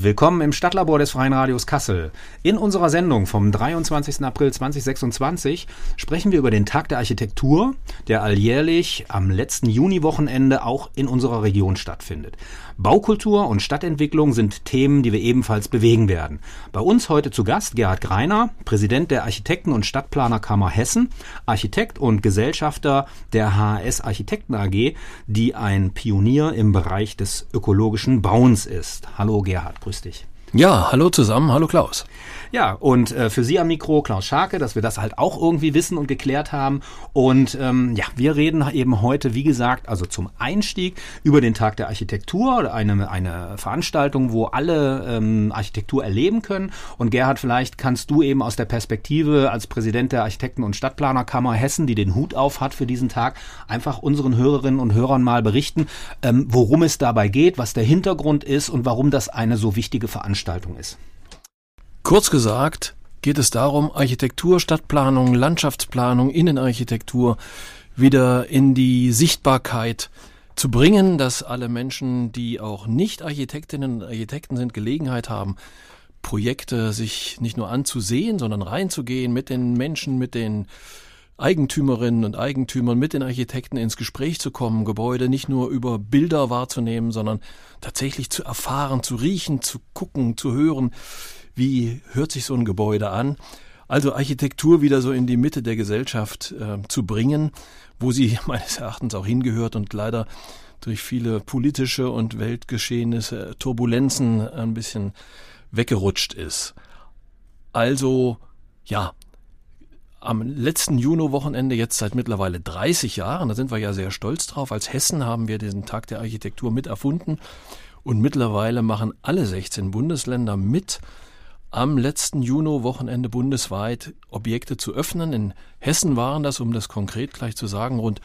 Willkommen im Stadtlabor des Freien Radios Kassel. In unserer Sendung vom 23. April 2026 sprechen wir über den Tag der Architektur, der alljährlich am letzten Juniwochenende auch in unserer Region stattfindet. Baukultur und Stadtentwicklung sind Themen, die wir ebenfalls bewegen werden. Bei uns heute zu Gast Gerhard Greiner, Präsident der Architekten- und Stadtplanerkammer Hessen, Architekt und Gesellschafter der HHS Architekten AG, die ein Pionier im Bereich des ökologischen Bauens ist. Hallo Gerhard, grüß dich. Ja, hallo zusammen, hallo Klaus. Ja, und für Sie am Mikro Klaus Scharke, dass wir das halt auch irgendwie wissen und geklärt haben. Und wir reden eben heute, wie gesagt, also zum Einstieg über den Tag der Architektur, eine Veranstaltung, wo alle Architektur erleben können. Und Gerhard, vielleicht kannst du eben aus der Perspektive als Präsident der Architekten- und Stadtplanerkammer Hessen, die den Hut auf hat für diesen Tag, einfach unseren Hörerinnen und Hörern mal berichten, worum es dabei geht, was der Hintergrund ist und warum das eine so wichtige Veranstaltung ist. Kurz gesagt geht es darum, Architektur, Stadtplanung, Landschaftsplanung, Innenarchitektur wieder in die Sichtbarkeit zu bringen, dass alle Menschen, die auch nicht Architektinnen und Architekten sind, Gelegenheit haben, Projekte sich nicht nur anzusehen, sondern reinzugehen, mit den Menschen, mit den Eigentümerinnen und Eigentümern, mit den Architekten ins Gespräch zu kommen, Gebäude nicht nur über Bilder wahrzunehmen, sondern tatsächlich zu erfahren, zu riechen, zu gucken, zu hören, wie hört sich so ein Gebäude an. Also Architektur wieder so in die Mitte der Gesellschaft zu bringen, wo sie meines Erachtens auch hingehört und leider durch viele politische und Weltgeschehnisse, Turbulenzen ein bisschen weggerutscht ist. Also, ja, am letzten Juni-Wochenende, jetzt seit mittlerweile 30 Jahren, da sind wir ja sehr stolz drauf, als Hessen haben wir diesen Tag der Architektur mit erfunden und mittlerweile machen alle 16 Bundesländer mit, am letzten Juni-Wochenende bundesweit Objekte zu öffnen. In Hessen waren das, um das konkret gleich zu sagen, rund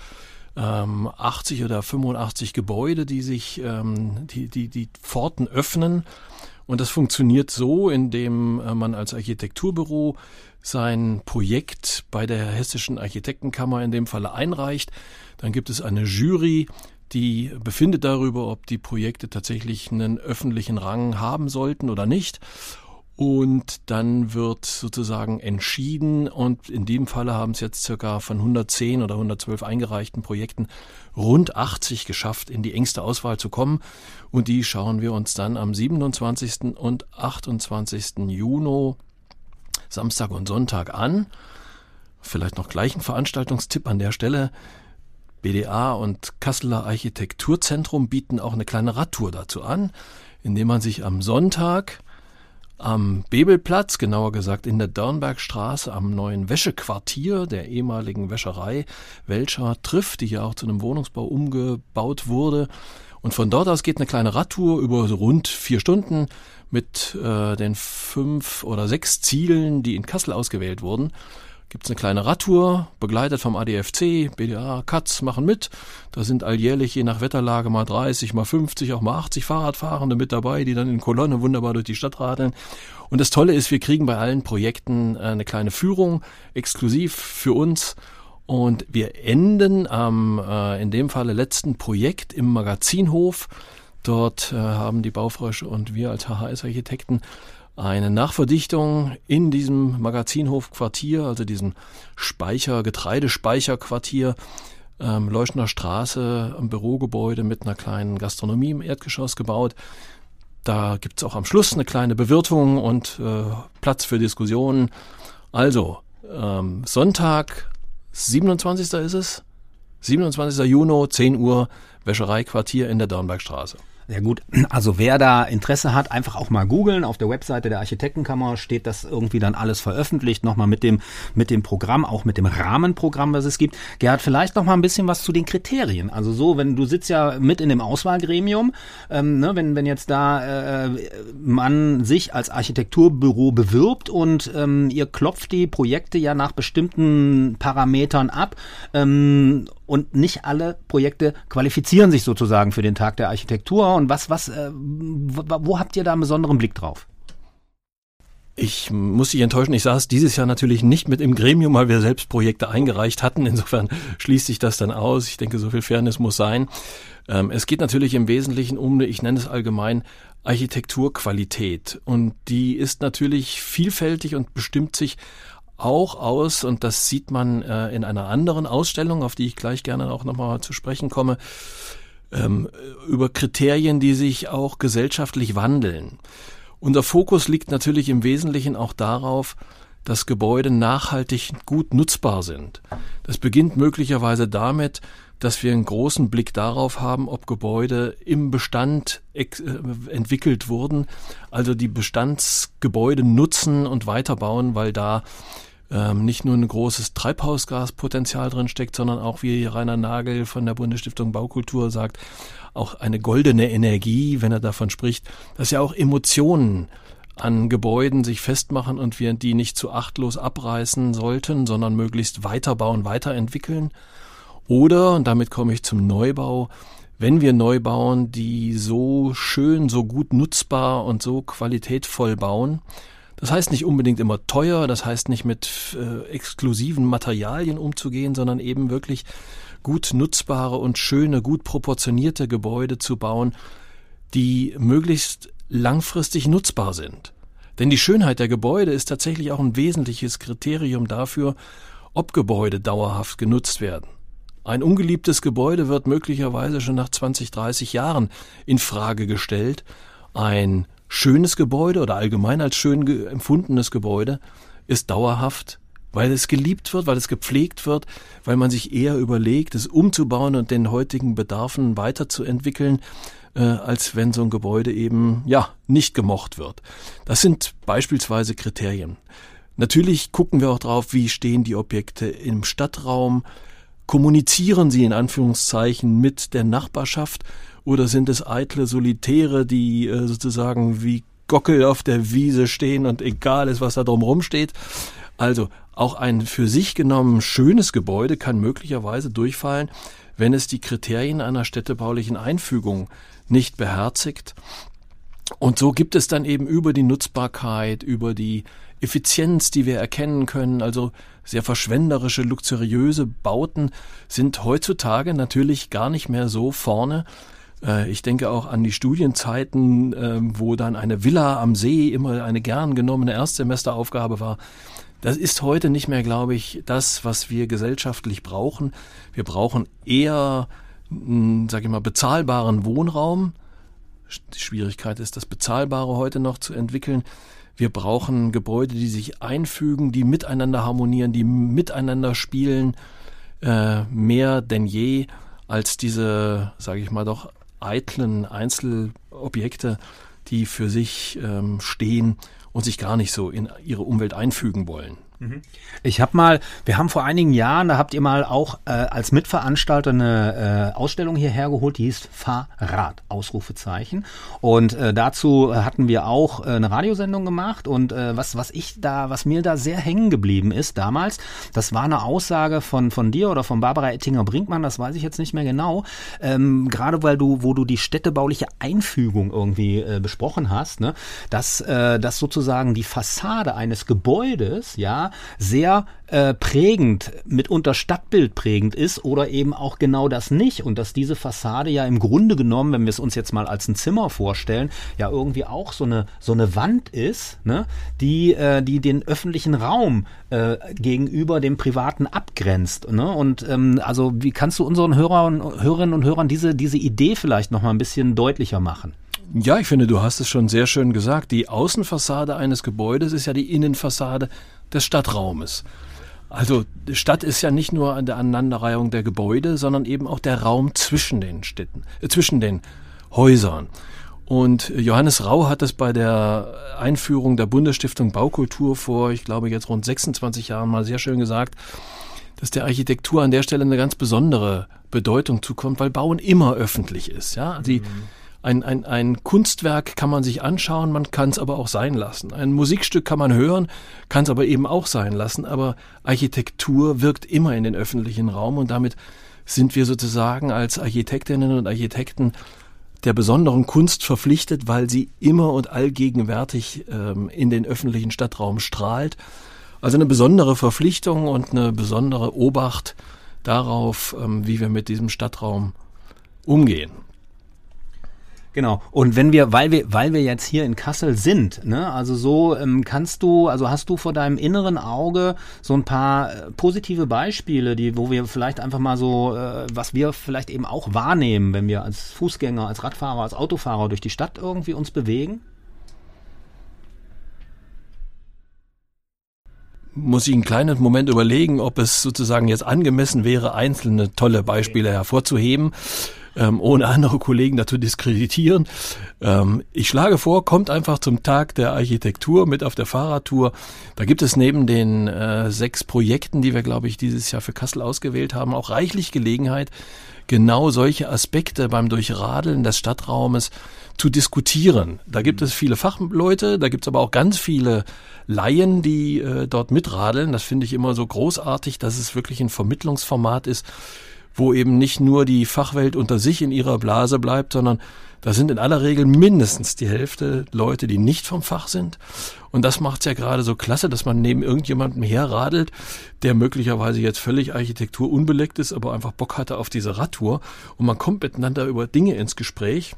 80 oder 85 Gebäude, die sich die Pforten öffnen. Und das funktioniert so, indem man als Architekturbüro sein Projekt bei der Hessischen Architektenkammer in dem Falle einreicht. Dann gibt es eine Jury, die befindet darüber, ob die Projekte tatsächlich einen öffentlichen Rang haben sollten oder nicht. Und dann wird sozusagen entschieden und in dem Falle haben es jetzt circa von 110 oder 112 eingereichten Projekten rund 80 geschafft, in die engste Auswahl zu kommen. Und die schauen wir uns dann am 27. und 28. Juni, Samstag und Sonntag an. Vielleicht noch gleich ein Veranstaltungstipp an der Stelle. BDA und Kasseler Architekturzentrum bieten auch eine kleine Radtour dazu an, indem man sich am Sonntag am Bebelplatz, genauer gesagt in der Dörnbergstraße, am neuen Wäschequartier der ehemaligen Wäscherei Welcher trifft, die ja auch zu einem Wohnungsbau umgebaut wurde. Und von dort aus geht eine kleine Radtour über so rund 4 Stunden mit den 5 oder 6 Zielen, die in Kassel ausgewählt wurden. Gibt es eine kleine Radtour, begleitet vom ADFC, BDA, Katz machen mit. Da sind alljährlich je nach Wetterlage mal 30, mal 50, auch mal 80 Fahrradfahrende mit dabei, die dann in Kolonne wunderbar durch die Stadt radeln. Und das Tolle ist, wir kriegen bei allen Projekten eine kleine Führung, exklusiv für uns. Und wir enden am, in dem Falle, letzten Projekt im Magazinhof. Dort haben die Baufrösche und wir als HHS-Architekten eine Nachverdichtung in diesem Magazinhofquartier, also diesem Getreidespeicherquartier, Leuschner Straße, ein Bürogebäude mit einer kleinen Gastronomie im Erdgeschoss gebaut. Da gibt's auch am Schluss eine kleine Bewirtung und Platz für Diskussionen. Also, Sonntag, 27. ist es, 27. Juni, 10 Uhr, Wäschereiquartier in der Dörnbergstraße. Sehr gut. Also wer da Interesse hat, einfach auch mal googeln. Auf der Webseite der Architektenkammer steht das irgendwie dann alles veröffentlicht. Nochmal mit dem Programm, auch mit dem Rahmenprogramm, was es gibt. Gerhard, vielleicht noch mal ein bisschen was zu den Kriterien. Also so, wenn du sitzt ja mit in dem Auswahlgremium, wenn jetzt da man sich als Architekturbüro bewirbt und ihr klopft die Projekte ja nach bestimmten Parametern ab, und nicht alle Projekte qualifizieren sich sozusagen für den Tag der Architektur. Und wo habt ihr da einen besonderen Blick drauf? Ich muss dich enttäuschen, ich saß dieses Jahr natürlich nicht mit im Gremium, weil wir selbst Projekte eingereicht hatten. Insofern schließt sich das dann aus. Ich denke, so viel Fairness muss sein. Es geht natürlich im Wesentlichen um, ich nenne es allgemein, Architekturqualität. Und die ist natürlich vielfältig und bestimmt sich auch aus, und das sieht man in einer anderen Ausstellung, auf die ich gleich gerne auch nochmal zu sprechen komme, über Kriterien, die sich auch gesellschaftlich wandeln. Unser Fokus liegt natürlich im Wesentlichen auch darauf, dass Gebäude nachhaltig gut nutzbar sind. Das beginnt möglicherweise damit, dass wir einen großen Blick darauf haben, ob Gebäude im Bestand entwickelt wurden, also die Bestandsgebäude nutzen und weiterbauen, weil da nicht nur ein großes Treibhausgaspotenzial drin steckt, sondern auch, wie Rainer Nagel von der Bundesstiftung Baukultur sagt, auch eine goldene Energie, wenn er davon spricht, dass ja auch Emotionen an Gebäuden sich festmachen und wir die nicht zu achtlos abreißen sollten, sondern möglichst weiterbauen, weiterentwickeln. Oder, und damit komme ich zum Neubau, wenn wir neu bauen, die so schön, so gut nutzbar und so qualitätvoll bauen. Das heißt nicht unbedingt immer teuer, das heißt nicht mit exklusiven Materialien umzugehen, sondern eben wirklich gut nutzbare und schöne, gut proportionierte Gebäude zu bauen, die möglichst langfristig nutzbar sind. Denn die Schönheit der Gebäude ist tatsächlich auch ein wesentliches Kriterium dafür, ob Gebäude dauerhaft genutzt werden. Ein ungeliebtes Gebäude wird möglicherweise schon nach 20, 30 Jahren in Frage gestellt. Ein schönes Gebäude oder allgemein als schön empfundenes Gebäude ist dauerhaft, weil es geliebt wird, weil es gepflegt wird, weil man sich eher überlegt, es umzubauen und den heutigen Bedarfen weiterzuentwickeln, als wenn so ein Gebäude eben nicht gemocht wird. Das sind beispielsweise Kriterien. Natürlich gucken wir auch drauf, wie stehen die Objekte im Stadtraum, kommunizieren sie in Anführungszeichen mit der Nachbarschaft oder sind es eitle Solitäre, die sozusagen wie Gockel auf der Wiese stehen und egal ist, was da drumherum steht. Also auch ein für sich genommen schönes Gebäude kann möglicherweise durchfallen, wenn es die Kriterien einer städtebaulichen Einfügung nicht beherzigt. Und so gibt es dann eben über die Nutzbarkeit, über die Effizienz, die wir erkennen können, also sehr verschwenderische, luxuriöse Bauten sind heutzutage natürlich gar nicht mehr so vorne. Ich denke auch an die Studienzeiten, wo dann eine Villa am See immer eine gern genommene Erstsemesteraufgabe war. Das ist heute nicht mehr, glaube ich, das, was wir gesellschaftlich brauchen. Wir brauchen eher, bezahlbaren Wohnraum. Die Schwierigkeit ist, das Bezahlbare heute noch zu entwickeln. Wir brauchen Gebäude, die sich einfügen, die miteinander harmonieren, die miteinander spielen, mehr denn je als diese, doch eitlen Einzelobjekte, die für sich stehen und sich gar nicht so in ihre Umwelt einfügen wollen. Wir haben vor einigen Jahren, da habt ihr mal auch als Mitveranstalter eine Ausstellung hierher geholt, die hieß Fahrrad, Ausrufezeichen. Und dazu hatten wir auch eine Radiosendung gemacht und was mir da sehr hängen geblieben ist damals, das war eine Aussage von dir oder von Barbara Ettinger-Brinkmann, das weiß ich jetzt nicht mehr genau, gerade wo du die städtebauliche Einfügung irgendwie besprochen hast, ne, dass sozusagen die Fassade eines Gebäudes, sehr prägend, mitunter stadtbildprägend ist oder eben auch genau das nicht und dass diese Fassade ja im Grunde genommen, wenn wir es uns jetzt mal als ein Zimmer vorstellen, ja irgendwie auch so eine Wand ist, ne, die den öffentlichen Raum gegenüber dem Privaten abgrenzt, ne? Und also wie kannst du unseren Hörerinnen und Hörern diese Idee vielleicht noch mal ein bisschen deutlicher machen? Ja, ich finde, du hast es schon sehr schön gesagt. Die Außenfassade eines Gebäudes ist ja die Innenfassade des Stadtraumes. Also Stadt ist ja nicht nur an der Aneinanderreihung der Gebäude, sondern eben auch der Raum zwischen den Städten, zwischen den Häusern. Und Johannes Rau hat es bei der Einführung der Bundesstiftung Baukultur vor, ich glaube jetzt rund 26 Jahren mal sehr schön gesagt, dass der Architektur an der Stelle eine ganz besondere Bedeutung zukommt, weil Bauen immer öffentlich ist. Ja, ein Kunstwerk kann man sich anschauen, man kann es aber auch sein lassen. Ein Musikstück kann man hören, kann es aber eben auch sein lassen. Aber Architektur wirkt immer in den öffentlichen Raum und damit sind wir sozusagen als Architektinnen und Architekten der besonderen Kunst verpflichtet, weil sie immer und allgegenwärtig in den öffentlichen Stadtraum strahlt. Also eine besondere Verpflichtung und eine besondere Obacht darauf, wie wir mit diesem Stadtraum umgehen. Genau. Und weil wir jetzt hier in Kassel sind, ne, also so hast du vor deinem inneren Auge so ein paar positive Beispiele, wo wir vielleicht einfach mal so, was wir vielleicht eben auch wahrnehmen, wenn wir als Fußgänger, als Radfahrer, als Autofahrer durch die Stadt irgendwie uns bewegen? Muss ich einen kleinen Moment überlegen, ob es sozusagen jetzt angemessen wäre, einzelne tolle Beispiele hervorzuheben, ohne andere Kollegen dazu diskreditieren. Ich schlage vor, kommt einfach zum Tag der Architektur mit auf der Fahrradtour. Da gibt es neben den 6 Projekten, die wir, glaube ich, dieses Jahr für Kassel ausgewählt haben, auch reichlich Gelegenheit, genau solche Aspekte beim Durchradeln des Stadtraumes zu diskutieren. Da gibt es viele Fachleute, da gibt es aber auch ganz viele Laien, die dort mitradeln. Das finde ich immer so großartig, dass es wirklich ein Vermittlungsformat ist, wo eben nicht nur die Fachwelt unter sich in ihrer Blase bleibt, sondern da sind in aller Regel mindestens die Hälfte Leute, die nicht vom Fach sind. Und das macht's ja gerade so klasse, dass man neben irgendjemandem herradelt, der möglicherweise jetzt völlig architekturunbeleckt ist, aber einfach Bock hatte auf diese Radtour. Und man kommt miteinander über Dinge ins Gespräch,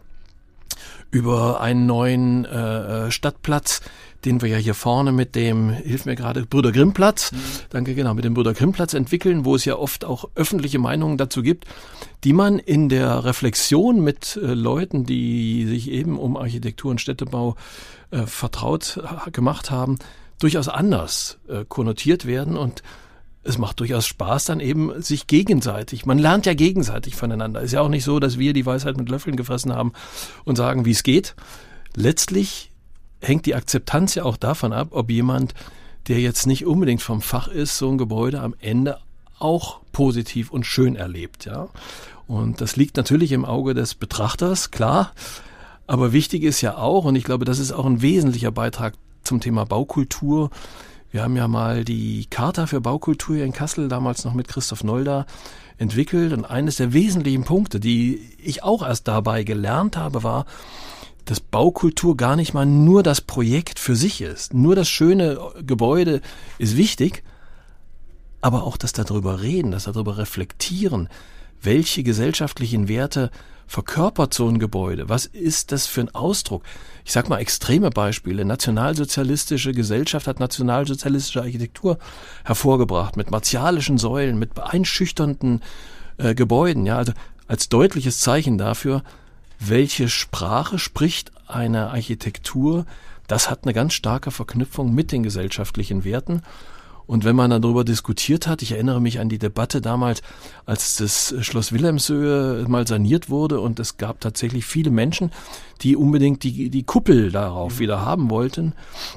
über einen neuen Stadtplatz, den wir ja hier vorne mit dem, hilf mir gerade, Brüder Grimm Platz, danke, genau, mit dem Brüder Grimm Platz entwickeln, wo es ja oft auch öffentliche Meinungen dazu gibt, die man in der Reflexion mit Leuten, die sich eben um Architektur und Städtebau vertraut gemacht haben, durchaus anders konnotiert werden, und es macht durchaus Spaß, dann eben sich gegenseitig, man lernt ja gegenseitig voneinander. Ist ja auch nicht so, dass wir die Weisheit mit Löffeln gefressen haben und sagen, wie es geht. Letztlich hängt die Akzeptanz ja auch davon ab, ob jemand, der jetzt nicht unbedingt vom Fach ist, so ein Gebäude am Ende auch positiv und schön erlebt, ja. Und das liegt natürlich im Auge des Betrachters, klar. Aber wichtig ist ja auch, und ich glaube, das ist auch ein wesentlicher Beitrag zum Thema Baukultur. Wir haben ja mal die Charta für Baukultur hier in Kassel, damals noch mit Christoph Nolda, entwickelt. Und eines der wesentlichen Punkte, die ich auch erst dabei gelernt habe, war, dass Baukultur gar nicht mal nur das Projekt für sich ist. Nur das schöne Gebäude ist wichtig, aber auch das darüber reden, das darüber reflektieren, welche gesellschaftlichen Werte verkörpert so ein Gebäude? Was ist das für ein Ausdruck? Ich sag mal extreme Beispiele. Nationalsozialistische Gesellschaft hat nationalsozialistische Architektur hervorgebracht, mit martialischen Säulen, mit beeinschüchternden Gebäuden. Ja, also als deutliches Zeichen dafür, welche Sprache spricht eine Architektur, das hat eine ganz starke Verknüpfung mit den gesellschaftlichen Werten. Und wenn man darüber diskutiert hat, ich erinnere mich an die Debatte damals, als das Schloss Wilhelmshöhe mal saniert wurde, und es gab tatsächlich viele Menschen, die unbedingt die Kuppel darauf wieder haben wollten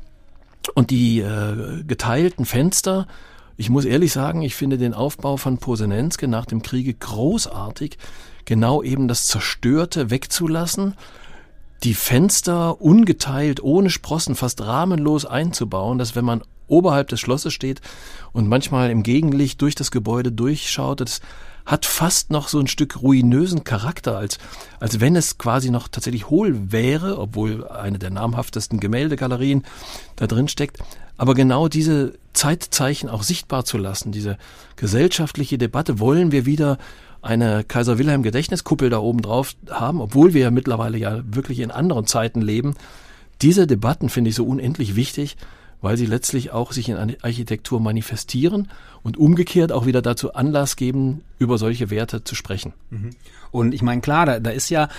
und die geteilten Fenster. Ich muss ehrlich sagen, ich finde den Aufbau von Posenenske nach dem Kriege großartig, genau eben das Zerstörte wegzulassen, die Fenster ungeteilt, ohne Sprossen, fast rahmenlos einzubauen, dass wenn man oberhalb des Schlosses steht und manchmal im Gegenlicht durch das Gebäude durchschaut, das hat fast noch so ein Stück ruinösen Charakter, als wenn es quasi noch tatsächlich hohl wäre, obwohl eine der namhaftesten Gemäldegalerien da drin steckt. Aber genau diese Zeitzeichen auch sichtbar zu lassen, diese gesellschaftliche Debatte, wollen wir wieder eine Kaiser-Wilhelm-Gedächtniskuppel da oben drauf haben, obwohl wir ja mittlerweile ja wirklich in anderen Zeiten leben. Diese Debatten finde ich so unendlich wichtig, weil sie letztlich auch sich in Architektur manifestieren und umgekehrt auch wieder dazu Anlass geben, über solche Werte zu sprechen. Und ich meine, klar, da ist ja,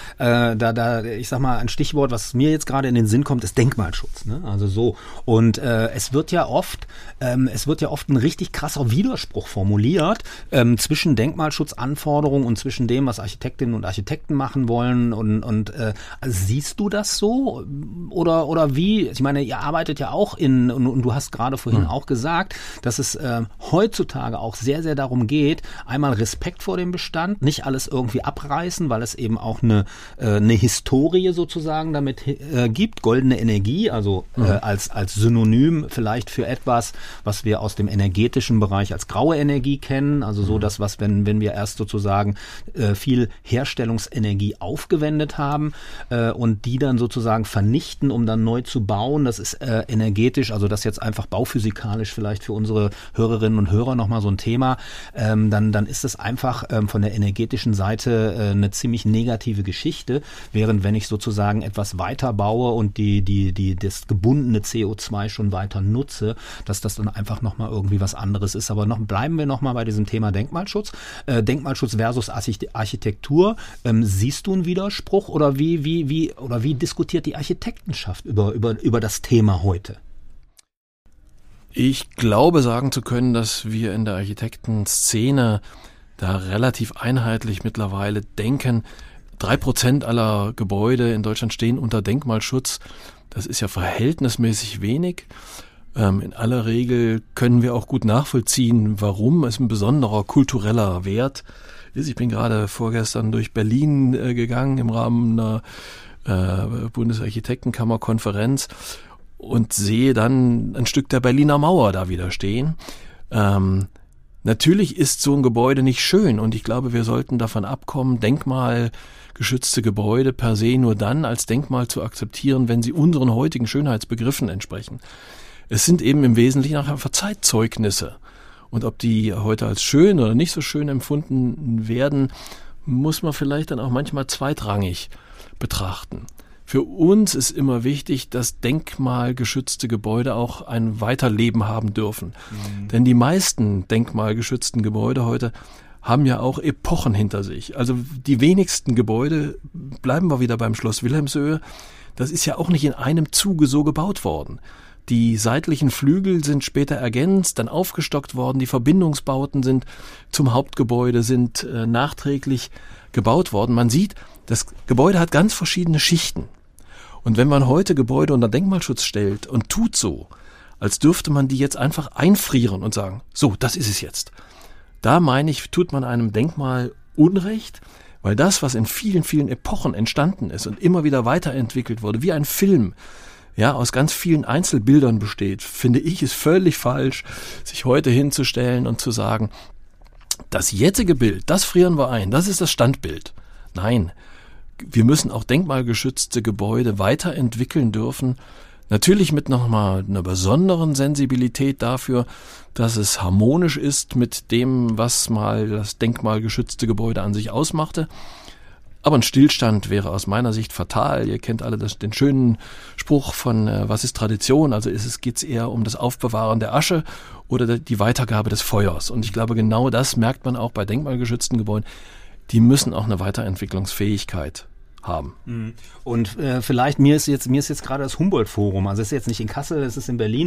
ich sag mal, ein Stichwort, was mir jetzt gerade in den Sinn kommt, ist Denkmalschutz, ne? Also so. Und es wird ja oft ein richtig krasser Widerspruch formuliert zwischen Denkmalschutzanforderungen und zwischen dem, was Architektinnen und Architekten machen wollen. Und siehst du das so? Oder wie? Ich meine, ihr arbeitet ja auch und du hast gerade vorhin auch gesagt, dass es heutzutage auch sehr, sehr darum geht, einmal Respekt vor dem Bestand, nicht alles irgendwie abreißen, weil es eben auch eine Historie sozusagen damit gibt, goldene Energie, also als Synonym vielleicht für etwas, was wir aus dem energetischen Bereich als graue Energie kennen, also so das, was wenn wir erst sozusagen viel Herstellungsenergie aufgewendet haben und die dann sozusagen vernichten, um dann neu zu bauen, das ist energetisch, also das jetzt einfach bauphysikalisch vielleicht für unsere Hörerinnen und Hörer nochmal so ein Thema, dann ist das das einfach von der energetischen Seite eine ziemlich negative Geschichte, während wenn ich sozusagen etwas weiter baue und das gebundene CO2 schon weiter nutze, dass das dann einfach nochmal irgendwie was anderes ist. Aber bleiben wir nochmal bei diesem Thema Denkmalschutz. Denkmalschutz versus Architektur. Siehst du einen Widerspruch oder wie diskutiert die Architektenschaft über das Thema heute? Ich glaube sagen zu können, dass wir in der Architektenszene da relativ einheitlich mittlerweile denken. 3% aller Gebäude in Deutschland stehen unter Denkmalschutz. Das ist ja verhältnismäßig wenig. In aller Regel können wir auch gut nachvollziehen, warum es ein besonderer kultureller Wert ist. Ich bin gerade vorgestern durch Berlin gegangen im Rahmen einer Bundesarchitektenkammerkonferenz und sehe dann ein Stück der Berliner Mauer da wieder stehen. Natürlich ist so ein Gebäude nicht schön und ich glaube, wir sollten davon abkommen, denkmalgeschützte Gebäude per se nur dann als Denkmal zu akzeptieren, wenn sie unseren heutigen Schönheitsbegriffen entsprechen. Es sind eben im Wesentlichen auch einfach Zeitzeugnisse. Und ob die heute als schön oder nicht so schön empfunden werden, muss man vielleicht dann auch manchmal zweitrangig betrachten. Für uns ist immer wichtig, dass denkmalgeschützte Gebäude auch ein Weiterleben haben dürfen. Mhm. Denn die meisten denkmalgeschützten Gebäude heute haben ja auch Epochen hinter sich. Also die wenigsten Gebäude, bleiben wir wieder beim Schloss Wilhelmshöhe, das ist ja auch nicht in einem Zuge so gebaut worden. Die seitlichen Flügel sind später ergänzt, dann aufgestockt worden, die Verbindungsbauten sind zum Hauptgebäude, sind nachträglich gebaut worden. Man sieht, das Gebäude hat ganz verschiedene Schichten. Und wenn man heute Gebäude unter Denkmalschutz stellt und tut so, als dürfte man die jetzt einfach einfrieren und sagen, so, das ist es jetzt. Da meine ich, tut man einem Denkmal Unrecht, weil das, was in vielen, vielen Epochen entstanden ist und immer wieder weiterentwickelt wurde, wie ein Film, ja, aus ganz vielen Einzelbildern besteht, finde ich, ist völlig falsch, sich heute hinzustellen und zu sagen, das jetzige Bild, das frieren wir ein, das ist das Standbild. Nein, wir müssen auch denkmalgeschützte Gebäude weiterentwickeln dürfen. Natürlich mit nochmal einer besonderen Sensibilität dafür, dass es harmonisch ist mit dem, was mal das denkmalgeschützte Gebäude an sich ausmachte. Aber ein Stillstand wäre aus meiner Sicht fatal. Ihr kennt alle den schönen Spruch von was ist Tradition? Also geht es eher um das Aufbewahren der Asche oder die Weitergabe des Feuers. Und ich glaube, genau das merkt man auch bei denkmalgeschützten Gebäuden. Die müssen auch eine Weiterentwicklungsfähigkeit haben. Und vielleicht mir ist jetzt gerade das Humboldt-Forum, also es ist jetzt nicht in Kassel, es ist in Berlin,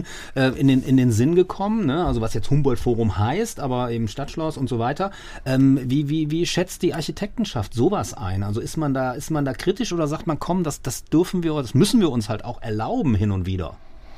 in den Sinn gekommen, ne? Also was jetzt Humboldt-Forum heißt, aber eben Stadtschloss und so weiter. Wie schätzt die Architektenschaft sowas ein? Also ist man da kritisch oder sagt man, komm, das müssen wir uns halt auch erlauben hin und wieder?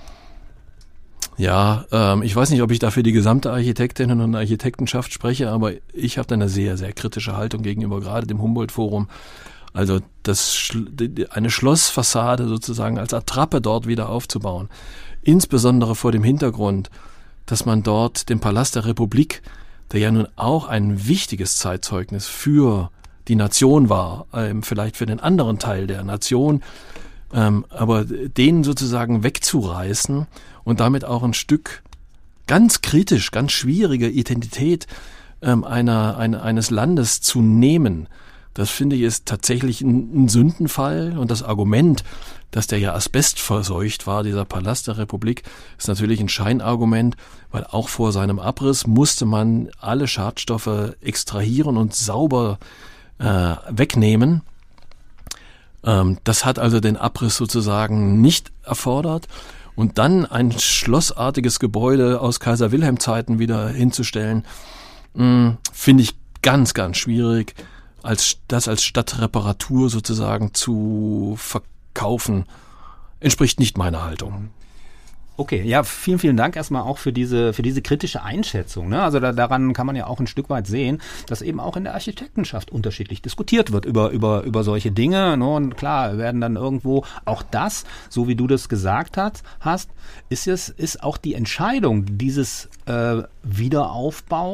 Ja, ich weiß nicht, ob ich dafür die gesamte Architektinnen und Architektenschaft spreche, aber ich habe da eine sehr, sehr kritische Haltung gegenüber gerade dem Humboldt-Forum. Also eine Schlossfassade sozusagen als Attrappe dort wieder aufzubauen. Insbesondere vor dem Hintergrund, dass man dort den Palast der Republik, der ja nun auch ein wichtiges Zeitzeugnis für die Nation war, vielleicht für den anderen Teil der Nation, aber den sozusagen wegzureißen und damit auch ein Stück ganz kritisch, ganz schwierige Identität eines Landes zu nehmen, das finde ich ist tatsächlich ein Sündenfall. Und das Argument, dass der ja asbestverseucht war, dieser Palast der Republik, ist natürlich ein Scheinargument, weil auch vor seinem Abriss musste man alle Schadstoffe extrahieren und sauber wegnehmen. Das hat also den Abriss sozusagen nicht erfordert. Und dann ein schlossartiges Gebäude aus Kaiser-Wilhelm-Zeiten wieder hinzustellen, finde ich ganz, ganz schwierig. Das als Stadtreparatur sozusagen zu verkaufen, entspricht nicht meiner Haltung. Okay, ja, vielen, vielen Dank erstmal auch für diese kritische Einschätzung. Ne? Also daran kann man ja auch ein Stück weit sehen, dass eben auch in der Architektenschaft unterschiedlich diskutiert wird über solche Dinge. Ne? Und klar, werden dann irgendwo auch das, so wie du das gesagt hast, ist auch die Entscheidung dieses Wiederaufbaus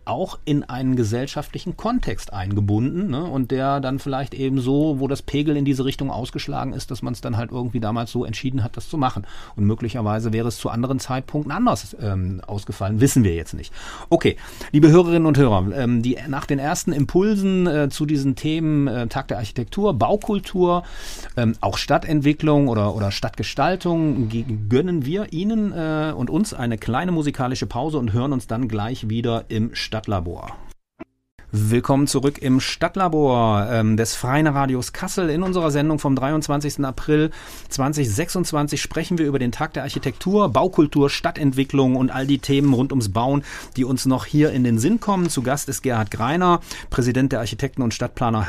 auch in einen gesellschaftlichen Kontext eingebunden, ne? Und der dann vielleicht eben so, wo das Pegel in diese Richtung ausgeschlagen ist, dass man es dann halt irgendwie damals so entschieden hat, das zu machen. Und möglicherweise wäre es zu anderen Zeitpunkten anders ausgefallen, wissen wir jetzt nicht. Okay, liebe Hörerinnen und Hörer, die nach den ersten Impulsen zu diesen Themen Tag der Architektur, Baukultur, auch Stadtentwicklung oder Stadtgestaltung gönnen wir Ihnen und uns eine kleine musikalische Pause und hören uns dann gleich wieder im Stadtlabor. Willkommen zurück im Stadtlabor des Freien Radios Kassel. In unserer Sendung vom 23. April 2026 sprechen wir über den Tag der Architektur, Baukultur, Stadtentwicklung und all die Themen rund ums Bauen, die uns noch hier in den Sinn kommen. Zu Gast ist Gerhard Greiner, Präsident der Architekten- und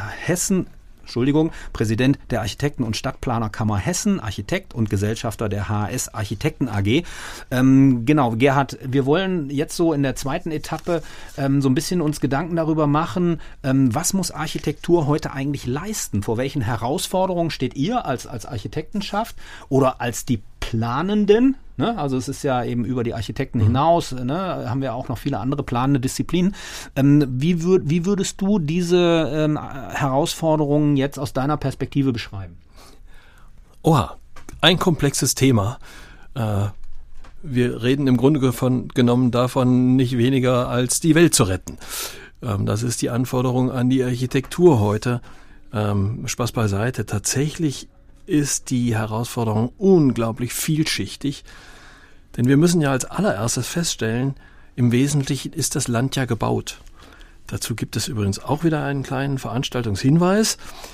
Präsident der Architekten- und Stadtplanerkammer Hessen, Architekt und Gesellschafter der HAS Architekten AG. Genau, Gerhard, wir wollen jetzt so in der zweiten Etappe so ein bisschen uns Gedanken darüber machen, was muss Architektur heute eigentlich leisten? Vor welchen Herausforderungen steht ihr als Architektenschaft oder als die Planenden? Ne? Also es ist ja eben über die Architekten hinaus, ne? Haben wir auch noch viele andere planende Disziplinen. Wie würdest du diese Herausforderungen jetzt aus deiner Perspektive beschreiben? Oha, ein komplexes Thema. Wir reden im Grunde genommen davon, nicht weniger als die Welt zu retten. Das ist die Anforderung an die Architektur heute. Spaß beiseite. Tatsächlich ist die Herausforderung unglaublich vielschichtig. Denn wir müssen ja als allererstes feststellen, im Wesentlichen ist das Land ja gebaut. Dazu gibt es übrigens auch wieder einen kleinen Veranstaltungshinweis.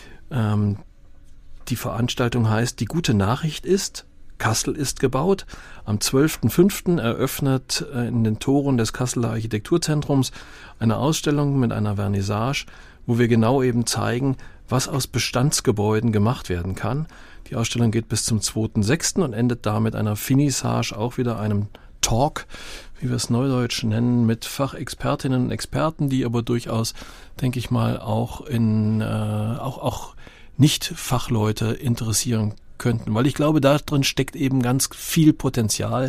Die Veranstaltung heißt Die gute Nachricht ist, Kassel ist gebaut. Am 12.05. eröffnet in den Toren des Kasseler Architekturzentrums eine Ausstellung mit einer Vernissage, wo wir genau eben zeigen, was aus Bestandsgebäuden gemacht werden kann. Die Ausstellung geht bis zum 2.06. und endet da mit einer Finissage, auch wieder einem Talk, wie wir es neudeutsch nennen, mit Fachexpertinnen und Experten, die aber durchaus, denke ich mal, auch auch Nicht-Fachleute interessieren könnten. Weil ich glaube, da drin steckt eben ganz viel Potenzial,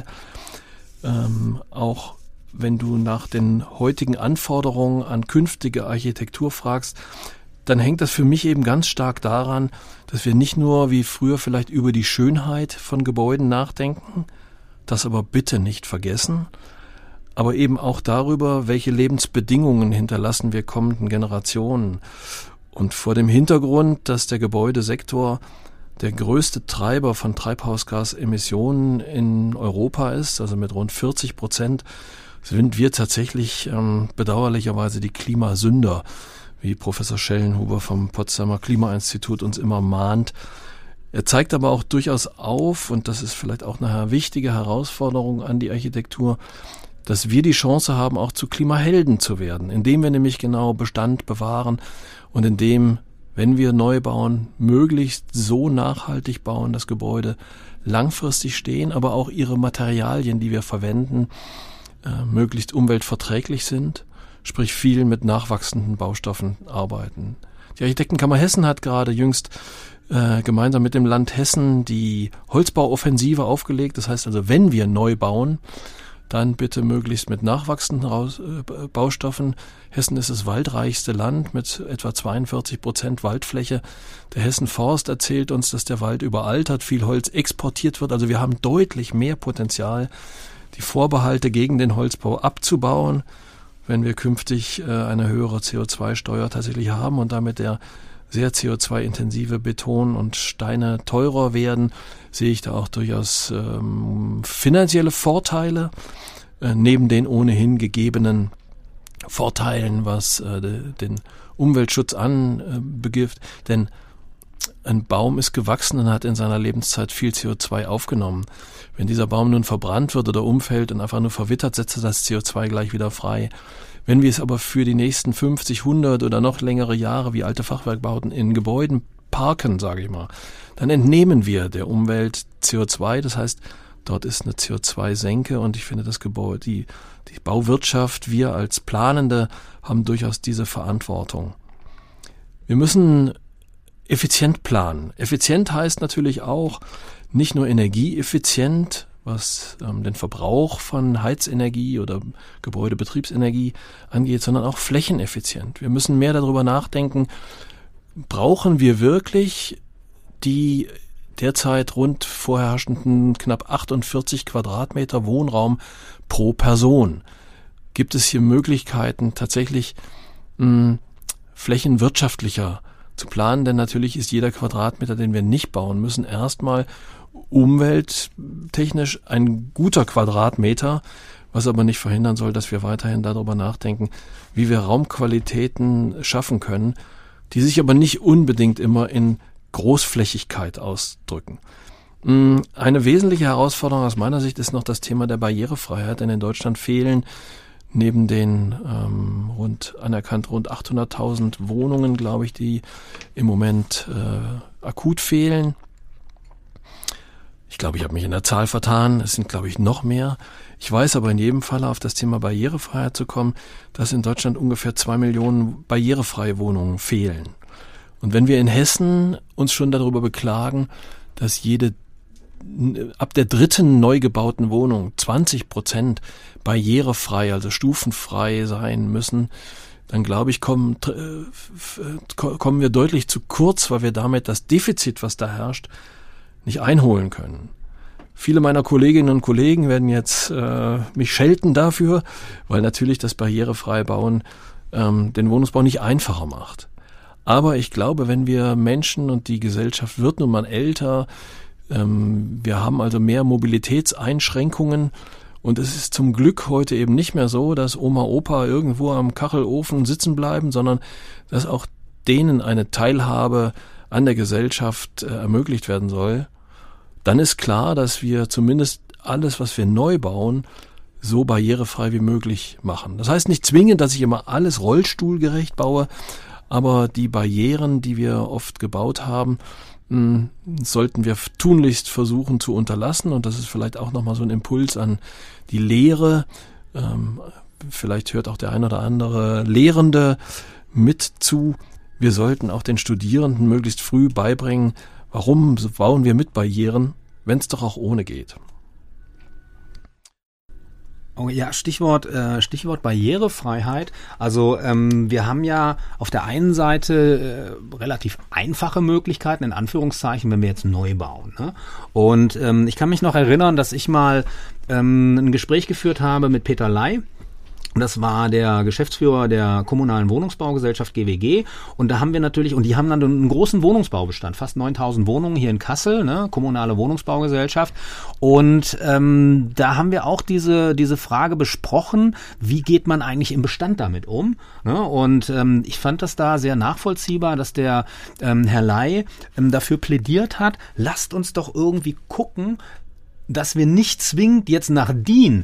auch wenn du nach den heutigen Anforderungen an künftige Architektur fragst, dann hängt das für mich eben ganz stark daran, dass wir nicht nur wie früher vielleicht über die Schönheit von Gebäuden nachdenken, das aber bitte nicht vergessen, aber eben auch darüber, welche Lebensbedingungen hinterlassen wir kommenden Generationen. Und vor dem Hintergrund, dass der Gebäudesektor der größte Treiber von Treibhausgasemissionen in Europa ist, also mit rund 40%, sind wir tatsächlich bedauerlicherweise die Klimasünder, wie Professor Schellenhuber vom Potsdamer Klimainstitut uns immer mahnt. Er zeigt aber auch durchaus auf, und das ist vielleicht auch eine wichtige Herausforderung an die Architektur, dass wir die Chance haben, auch zu Klimahelden zu werden, indem wir nämlich genau Bestand bewahren und indem, wenn wir neu bauen, möglichst so nachhaltig bauen, dass Gebäude langfristig stehen, aber auch ihre Materialien, die wir verwenden, möglichst umweltverträglich sind, sprich viel mit nachwachsenden Baustoffen arbeiten. Die Architektenkammer Hessen hat gerade jüngst gemeinsam mit dem Land Hessen die Holzbauoffensive aufgelegt. Das heißt also, wenn wir neu bauen, dann bitte möglichst mit nachwachsenden Baustoffen. Hessen ist das waldreichste Land mit etwa 42% Waldfläche. Der Hessen Forst erzählt uns, dass der Wald überaltert, viel Holz exportiert wird. Also wir haben deutlich mehr Potenzial, die Vorbehalte gegen den Holzbau abzubauen, wenn wir künftig eine höhere CO2-Steuer tatsächlich haben und damit der sehr CO2-intensive Beton und Steine teurer werden, sehe ich da auch durchaus finanzielle Vorteile, neben den ohnehin gegebenen Vorteilen, was den Umweltschutz anbegibt. Denn ein Baum ist gewachsen und hat in seiner Lebenszeit viel CO2 aufgenommen. Wenn dieser Baum nun verbrannt wird oder umfällt und einfach nur verwittert, setzt er das CO2 gleich wieder frei. Wenn wir es aber für die nächsten 50, 100 oder noch längere Jahre wie alte Fachwerkbauten in Gebäuden parken, sage ich mal, dann entnehmen wir der Umwelt CO2. Das heißt, dort ist eine CO2-Senke und ich finde, das Gebäude, die Bauwirtschaft, wir als Planende haben durchaus diese Verantwortung. Wir müssen effizient planen. Effizient heißt natürlich auch nicht nur energieeffizient, was den Verbrauch von Heizenergie oder Gebäudebetriebsenergie angeht, sondern auch flächeneffizient. Wir müssen mehr darüber nachdenken, brauchen wir wirklich die derzeit rund vorherrschenden knapp 48 Quadratmeter Wohnraum pro Person? Gibt es hier Möglichkeiten, tatsächlich flächenwirtschaftlicher zu planen? Denn natürlich ist jeder Quadratmeter, den wir nicht bauen müssen, erstmal umwelttechnisch ein guter Quadratmeter, was aber nicht verhindern soll, dass wir weiterhin darüber nachdenken, wie wir Raumqualitäten schaffen können, die sich aber nicht unbedingt immer in Großflächigkeit ausdrücken. Eine wesentliche Herausforderung aus meiner Sicht ist noch das Thema der Barrierefreiheit, denn in Deutschland fehlen neben den rund 800.000 Wohnungen, glaube ich, die im Moment akut fehlen. Ich glaube, ich habe mich in der Zahl vertan. Es sind, glaube ich, noch mehr. Ich weiß aber in jedem Fall, auf das Thema Barrierefreiheit zu kommen, dass in Deutschland ungefähr 2 Millionen barrierefreie Wohnungen fehlen. Und wenn wir in Hessen uns schon darüber beklagen, dass ab der dritten neu gebauten Wohnung 20% barrierefrei, also stufenfrei sein müssen, dann glaube ich, kommen wir deutlich zu kurz, weil wir damit das Defizit, was da herrscht, nicht einholen können. Viele meiner Kolleginnen und Kollegen werden jetzt mich schelten dafür, weil natürlich das barrierefreie Bauen den Wohnungsbau nicht einfacher macht. Aber ich glaube, wenn wir Menschen, und die Gesellschaft wird nun mal älter, wir haben also mehr Mobilitätseinschränkungen, und es ist zum Glück heute eben nicht mehr so, dass Oma, Opa irgendwo am Kachelofen sitzen bleiben, sondern dass auch denen eine Teilhabe an der Gesellschaft ermöglicht werden soll. Dann ist klar, dass wir zumindest alles, was wir neu bauen, so barrierefrei wie möglich machen. Das heißt nicht zwingend, dass ich immer alles rollstuhlgerecht baue, aber die Barrieren, die wir oft gebaut haben, sollten wir tunlichst versuchen zu unterlassen. Und das ist vielleicht auch nochmal so ein Impuls an die Lehre. Vielleicht hört auch der ein oder andere Lehrende mit zu. Wir sollten auch den Studierenden möglichst früh beibringen, warum bauen wir mit Barrieren, wenn es doch auch ohne geht. Oh ja, Stichwort Barrierefreiheit. Also wir haben ja auf der einen Seite relativ einfache Möglichkeiten, in Anführungszeichen, wenn wir jetzt neu bauen. Ne? Und ich kann mich noch erinnern, dass ich mal ein Gespräch geführt habe mit Peter Ley. Das war der Geschäftsführer der kommunalen Wohnungsbaugesellschaft GWG, und da haben wir natürlich, und die haben dann einen großen Wohnungsbaubestand, fast 9.000 Wohnungen hier in Kassel, ne, kommunale Wohnungsbaugesellschaft, und da haben wir auch diese Frage besprochen, wie geht man eigentlich im Bestand damit um, ne? Und ich fand das da sehr nachvollziehbar, dass der Herr Ley dafür plädiert hat, lasst uns doch irgendwie gucken, dass wir nicht zwingend jetzt nach DIN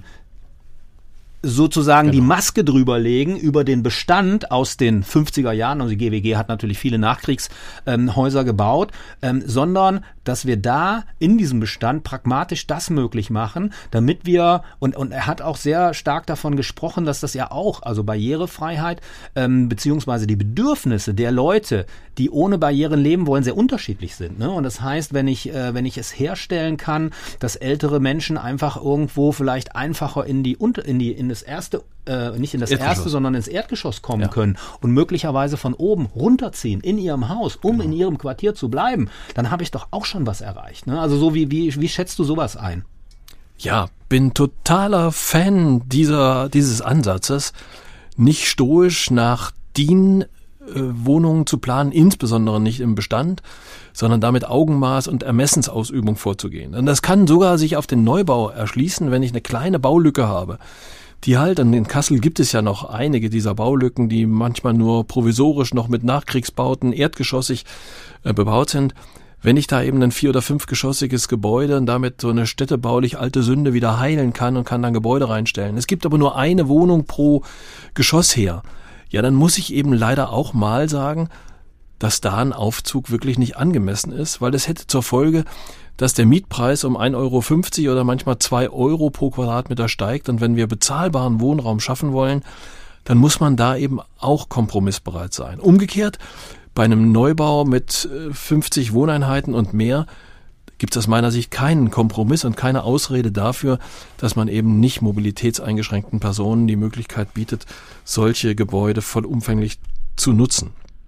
sozusagen die Maske drüber legen über den Bestand aus den 50er Jahren, also die GWG hat natürlich viele Nachkriegshäuser gebaut, sondern dass wir da in diesem Bestand pragmatisch das möglich machen, damit wir, und er hat auch sehr stark davon gesprochen, dass das ja auch, also Barrierefreiheit, beziehungsweise die Bedürfnisse der Leute, die ohne Barrieren leben wollen, sehr unterschiedlich sind. Ne? Und das heißt, wenn ich es herstellen kann, dass ältere Menschen einfach irgendwo vielleicht einfacher in das erste, nicht in das erste, sondern ins Erdgeschoss kommen können und möglicherweise von oben runterziehen in ihrem Haus, um in ihrem Quartier zu bleiben, dann habe ich doch auch schon was erreicht. Ne? Also so wie schätzt du sowas ein? Ja, bin totaler Fan dieses Ansatzes, nicht stoisch nach DIN Wohnungen zu planen, insbesondere nicht im Bestand, sondern damit Augenmaß und Ermessensausübung vorzugehen. Und das kann sogar sich auf den Neubau erschließen, wenn ich eine kleine Baulücke habe. Die halt, und in Kassel gibt es ja noch einige dieser Baulücken, die manchmal nur provisorisch noch mit Nachkriegsbauten erdgeschossig bebaut sind. Wenn ich da eben ein 4- oder 5-geschossiges Gebäude und damit so eine städtebaulich alte Sünde wieder heilen kann und kann dann Gebäude reinstellen. Es gibt aber nur eine Wohnung pro Geschoss her. Ja, dann muss ich eben leider auch mal sagen, dass da ein Aufzug wirklich nicht angemessen ist, weil das hätte zur Folge, dass der Mietpreis um 1,50 € oder manchmal 2 € pro Quadratmeter steigt. Und wenn wir bezahlbaren Wohnraum schaffen wollen, dann muss man da eben auch kompromissbereit sein. Umgekehrt, bei einem Neubau mit 50 Wohneinheiten und mehr gibt es aus meiner Sicht keinen Kompromiss und keine Ausrede dafür, dass man eben nicht mobilitätseingeschränkten Personen die Möglichkeit bietet, solche Gebäude vollumfänglich zu nutzen.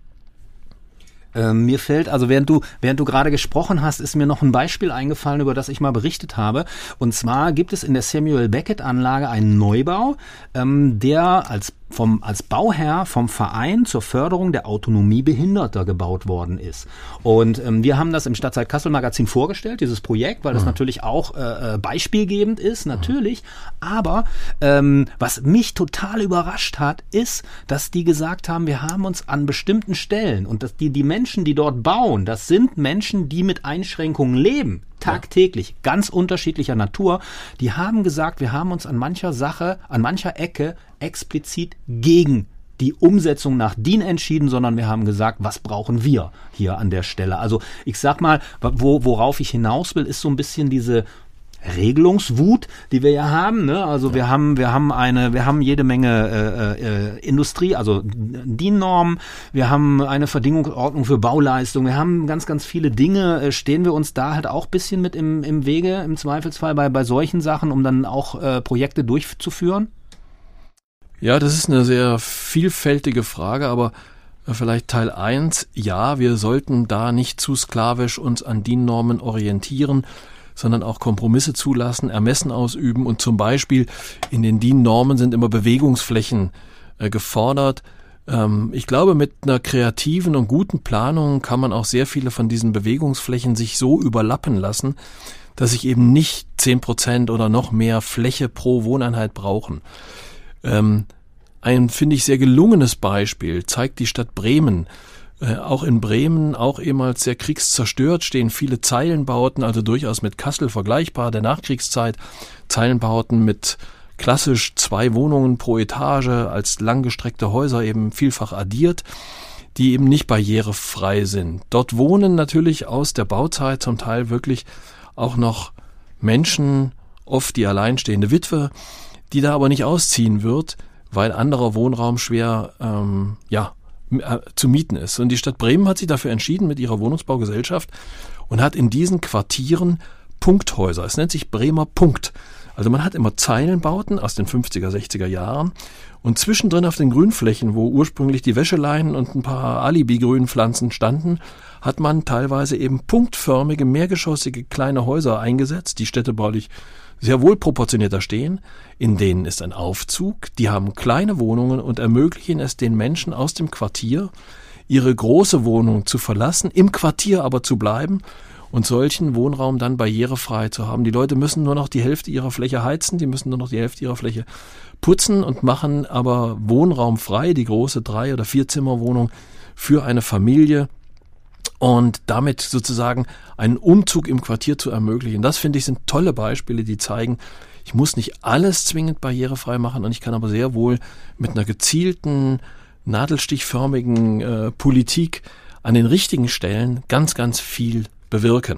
Mir fällt, also während du gerade gesprochen hast, ist mir noch ein Beispiel eingefallen, über das ich mal berichtet habe. Und zwar gibt es in der Samuel Beckett Anlage einen Neubau, der als Bauherr vom Verein zur Förderung der Autonomie Behinderter gebaut worden ist. Und wir haben das im Stadtzeit Kassel Magazin vorgestellt, dieses Projekt, weil das natürlich auch beispielgebend ist, natürlich. Aber was mich total überrascht hat, ist, dass die gesagt haben, wir haben uns an bestimmten Stellen und dass die Menschen, die dort bauen, das sind Menschen, die mit Einschränkungen leben. Tagtäglich, ganz unterschiedlicher Natur, die haben gesagt, wir haben uns an mancher Ecke explizit gegen die Umsetzung nach DIN entschieden, sondern wir haben gesagt, was brauchen wir hier an der Stelle? Also ich sag mal, worauf ich hinaus will, ist so ein bisschen diese Regelungswut, die wir ja haben, ne? Also wir haben jede Menge Industrie, also DIN-Normen, wir haben eine Verdingungsordnung für Bauleistung, wir haben ganz, ganz viele Dinge. Stehen wir uns da halt auch ein bisschen mit im Wege, im Zweifelsfall bei solchen Sachen, um dann auch Projekte durchzuführen? Ja, das ist eine sehr vielfältige Frage, aber vielleicht Teil 1, ja, wir sollten da nicht zu sklavisch uns an DIN-Normen orientieren, sondern auch Kompromisse zulassen, Ermessen ausüben und zum Beispiel in den DIN-Normen sind immer Bewegungsflächen gefordert. Ich glaube, mit einer kreativen und guten Planung kann man auch sehr viele von diesen Bewegungsflächen sich so überlappen lassen, dass sich eben nicht 10% oder noch mehr Fläche pro Wohneinheit brauchen. Ein, finde ich, sehr gelungenes Beispiel zeigt die Stadt Bremen. Auch in Bremen, auch ehemals sehr kriegszerstört, stehen viele Zeilenbauten, also durchaus mit Kassel vergleichbar, der Nachkriegszeit. Zeilenbauten mit klassisch 2 Wohnungen pro Etage als langgestreckte Häuser eben vielfach addiert, die eben nicht barrierefrei sind. Dort wohnen natürlich aus der Bauzeit zum Teil wirklich auch noch Menschen, oft die alleinstehende Witwe, die da aber nicht ausziehen wird, weil anderer Wohnraum schwer zu mieten ist. Und die Stadt Bremen hat sich dafür entschieden mit ihrer Wohnungsbaugesellschaft und hat in diesen Quartieren Punkthäuser. Es nennt sich Bremer Punkt. Also man hat immer Zeilenbauten aus den 50er, 60er Jahren und zwischendrin auf den Grünflächen, wo ursprünglich die Wäscheleinen und ein paar Alibi-Grünpflanzen standen, hat man teilweise eben punktförmige, mehrgeschossige kleine Häuser eingesetzt, die städtebaulich sehr wohl proportionierter stehen, in denen ist ein Aufzug, die haben kleine Wohnungen und ermöglichen es den Menschen aus dem Quartier, ihre große Wohnung zu verlassen, im Quartier aber zu bleiben und solchen Wohnraum dann barrierefrei zu haben. Die Leute müssen nur noch die Hälfte ihrer Fläche heizen, die müssen nur noch die Hälfte ihrer Fläche putzen und machen aber Wohnraum frei, die große 3- oder 4-Zimmer-Wohnung für eine Familie und damit sozusagen einen Umzug im Quartier zu ermöglichen. Das, finde ich, sind tolle Beispiele, die zeigen, ich muss nicht alles zwingend barrierefrei machen und ich kann aber sehr wohl mit einer gezielten, nadelstichförmigen Politik an den richtigen Stellen ganz, ganz viel bewirken.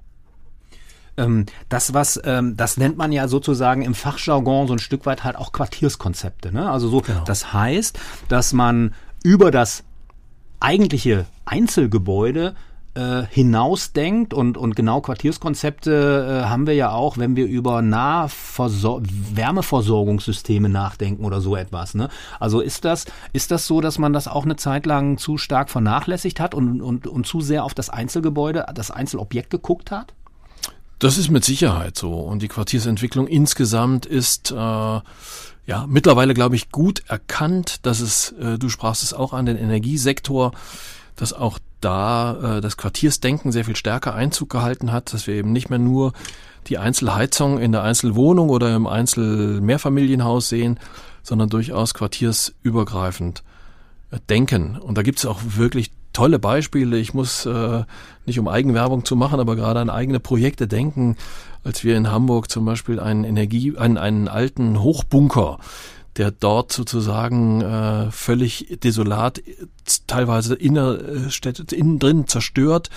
Das nennt man ja sozusagen im Fachjargon so ein Stück weit halt auch Quartierskonzepte, ne? Also so, genau. Das heißt, dass man über das eigentliche Einzelgebäude hinausdenkt und genau Quartierskonzepte haben wir ja auch, wenn wir über Wärmeversorgungssysteme nachdenken oder so etwas, ne? Also ist das so, dass man das auch eine Zeit lang zu stark vernachlässigt hat und zu sehr auf das Einzelgebäude, das Einzelobjekt geguckt hat? Das ist mit Sicherheit so und die Quartiersentwicklung insgesamt ist mittlerweile, glaube ich, gut erkannt, dass es, du sprachst es auch an, den Energiesektor, dass auch da das Quartiersdenken sehr viel stärker Einzug gehalten hat, dass wir eben nicht mehr nur die Einzelheizung in der Einzelwohnung oder im Einzelmehrfamilienhaus sehen, sondern durchaus quartiersübergreifend denken. Und da gibt es auch wirklich tolle Beispiele. Ich muss nicht um Eigenwerbung zu machen, aber gerade an eigene Projekte denken, als wir in Hamburg zum Beispiel einen alten Hochbunker, der dort sozusagen völlig desolat, teilweise innen drin zerstört,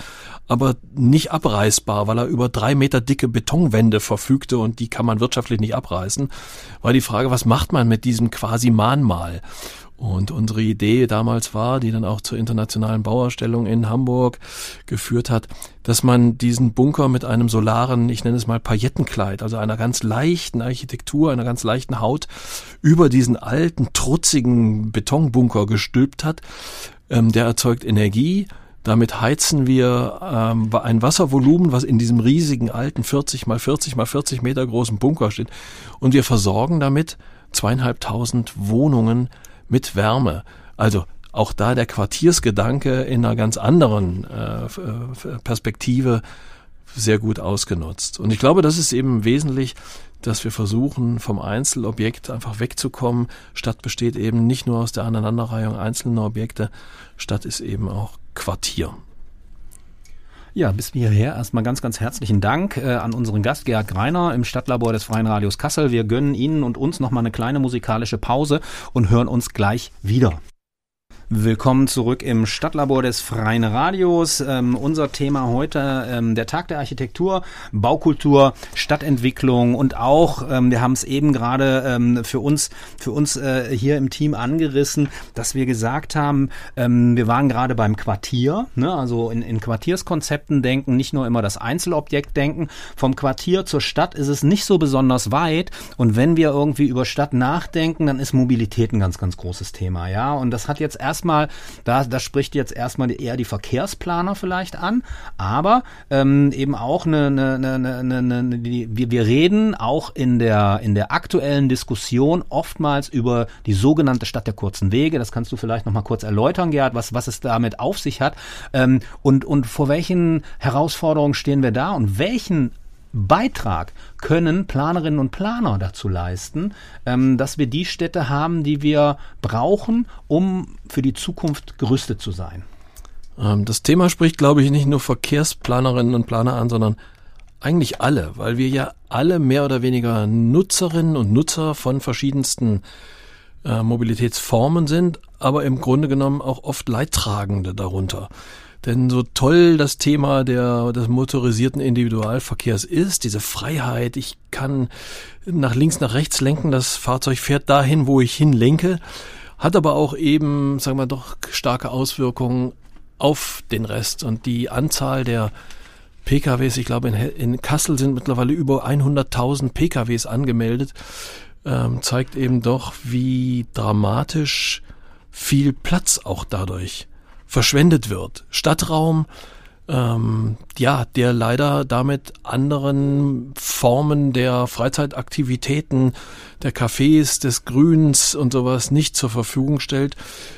aber nicht abreißbar, weil er über 3 Meter dicke Betonwände verfügte und die kann man wirtschaftlich nicht abreißen. War die Frage, was macht man mit diesem quasi Mahnmal? Und unsere Idee damals war, die dann auch zur internationalen Bauausstellung in Hamburg geführt hat, dass man diesen Bunker mit einem solaren, ich nenne es mal Paillettenkleid, also einer ganz leichten Architektur, einer ganz leichten Haut über diesen alten, trutzigen Betonbunker gestülpt hat. Der erzeugt Energie. Damit heizen wir ein Wasservolumen, was in diesem riesigen alten 40 mal 40 mal 40 Meter großen Bunker steht. Und wir versorgen damit 2.500 Wohnungen mit Wärme. Also auch da der Quartiersgedanke in einer ganz anderen Perspektive sehr gut ausgenutzt. Und ich glaube, das ist eben wesentlich, dass wir versuchen, vom Einzelobjekt einfach wegzukommen. Stadt besteht eben nicht nur aus der Aneinanderreihung einzelner Objekte. Stadt ist eben auch Quartier. Ja, bis hierher erstmal ganz, ganz herzlichen Dank an unseren Gast Gerhard Greiner im Stadtlabor des Freien Radios Kassel. Wir gönnen Ihnen und uns nochmal eine kleine musikalische Pause und hören uns gleich wieder. Willkommen zurück im Stadtlabor des Freien Radios. Unser Thema heute, der Tag der Architektur, Baukultur, Stadtentwicklung und auch, wir haben es eben gerade für uns hier im Team angerissen, dass wir gesagt haben, wir waren gerade beim Quartier, ne? Also in Quartierskonzepten denken, nicht nur immer das Einzelobjekt denken. Vom Quartier zur Stadt ist es nicht so besonders weit und wenn wir irgendwie über Stadt nachdenken, dann ist Mobilität ein ganz, ganz großes Thema, ja. Und das hat jetzt erstmal, da spricht jetzt erstmal eher die Verkehrsplaner vielleicht an, aber eben auch wir reden auch in der aktuellen Diskussion oftmals über die sogenannte Stadt der kurzen Wege. Das kannst du vielleicht noch mal kurz erläutern, Gerhard, was es damit auf sich hat und vor welchen Herausforderungen stehen wir da und welchen Beitrag können Planerinnen und Planer dazu leisten, dass wir die Städte haben, die wir brauchen, um für die Zukunft gerüstet zu sein? Das Thema spricht, glaube ich, nicht nur Verkehrsplanerinnen und Planer an, sondern eigentlich alle, weil wir ja alle mehr oder weniger Nutzerinnen und Nutzer von verschiedensten Mobilitätsformen sind, aber im Grunde genommen auch oft Leidtragende darunter. Denn so toll das Thema des motorisierten Individualverkehrs ist, diese Freiheit, ich kann nach links, nach rechts lenken, das Fahrzeug fährt dahin, wo ich hinlenke, hat aber auch eben, sagen wir doch, starke Auswirkungen auf den Rest. Und die Anzahl der PKWs, ich glaube in Kassel sind mittlerweile über 100.000 PKWs angemeldet, zeigt eben doch, wie dramatisch viel Platz auch dadurch verschwendet wird. Stadtraum, der leider damit anderen Formen der Freizeitaktivitäten, der Cafés, des Grüns und sowas nicht zur Verfügung steht,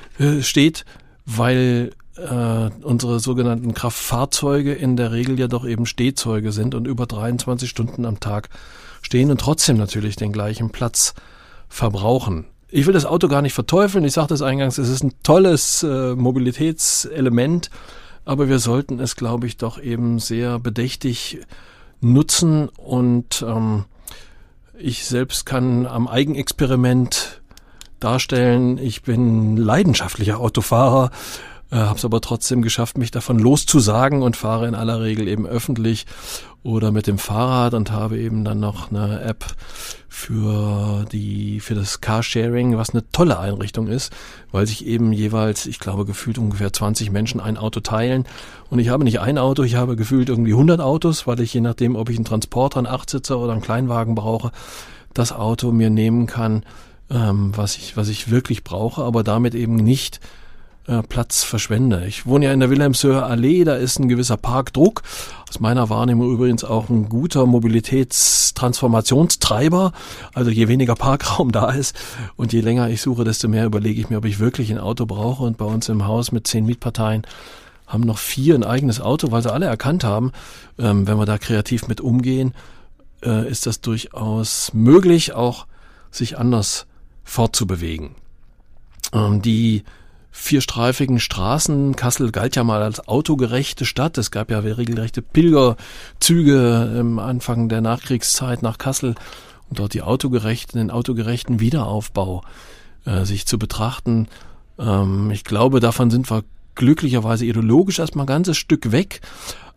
weil unsere sogenannten Kraftfahrzeuge in der Regel ja doch eben Stehzeuge sind und über 23 Stunden am Tag stehen und trotzdem natürlich den gleichen Platz verbrauchen. Ich will das Auto gar nicht verteufeln, ich sagte es eingangs, es ist ein tolles Mobilitätselement, aber wir sollten es, glaube ich, doch eben sehr bedächtig nutzen und ich selbst kann am Eigenexperiment darstellen, ich bin leidenschaftlicher Autofahrer, habe es aber trotzdem geschafft, mich davon loszusagen und fahre in aller Regel eben öffentlich oder mit dem Fahrrad und habe eben dann noch eine App für das Carsharing, was eine tolle Einrichtung ist, weil sich eben jeweils, ich glaube, gefühlt ungefähr 20 Menschen ein Auto teilen. Und ich habe nicht ein Auto, ich habe gefühlt irgendwie 100 Autos, weil ich je nachdem, ob ich einen Transporter, einen Achtsitzer oder einen Kleinwagen brauche, das Auto mir nehmen kann, was ich wirklich brauche, aber damit eben nicht Platz verschwende. Ich wohne ja in der Wilhelmshöher Allee, da ist ein gewisser Parkdruck. Aus meiner Wahrnehmung übrigens auch ein guter Mobilitätstransformationstreiber. Also je weniger Parkraum da ist und je länger ich suche, desto mehr überlege ich mir, ob ich wirklich ein Auto brauche. Und bei uns im Haus mit 10 Mietparteien haben noch 4 ein eigenes Auto, weil sie alle erkannt haben, wenn wir da kreativ mit umgehen, ist das durchaus möglich, auch sich anders fortzubewegen. Die 4-streifigen Straßen. Kassel galt ja mal als autogerechte Stadt. Es gab ja regelrechte Pilgerzüge am Anfang der Nachkriegszeit nach Kassel und dort den autogerechten Wiederaufbau sich zu betrachten. Ich glaube, davon sind wir glücklicherweise ideologisch erstmal ein ganzes Stück weg.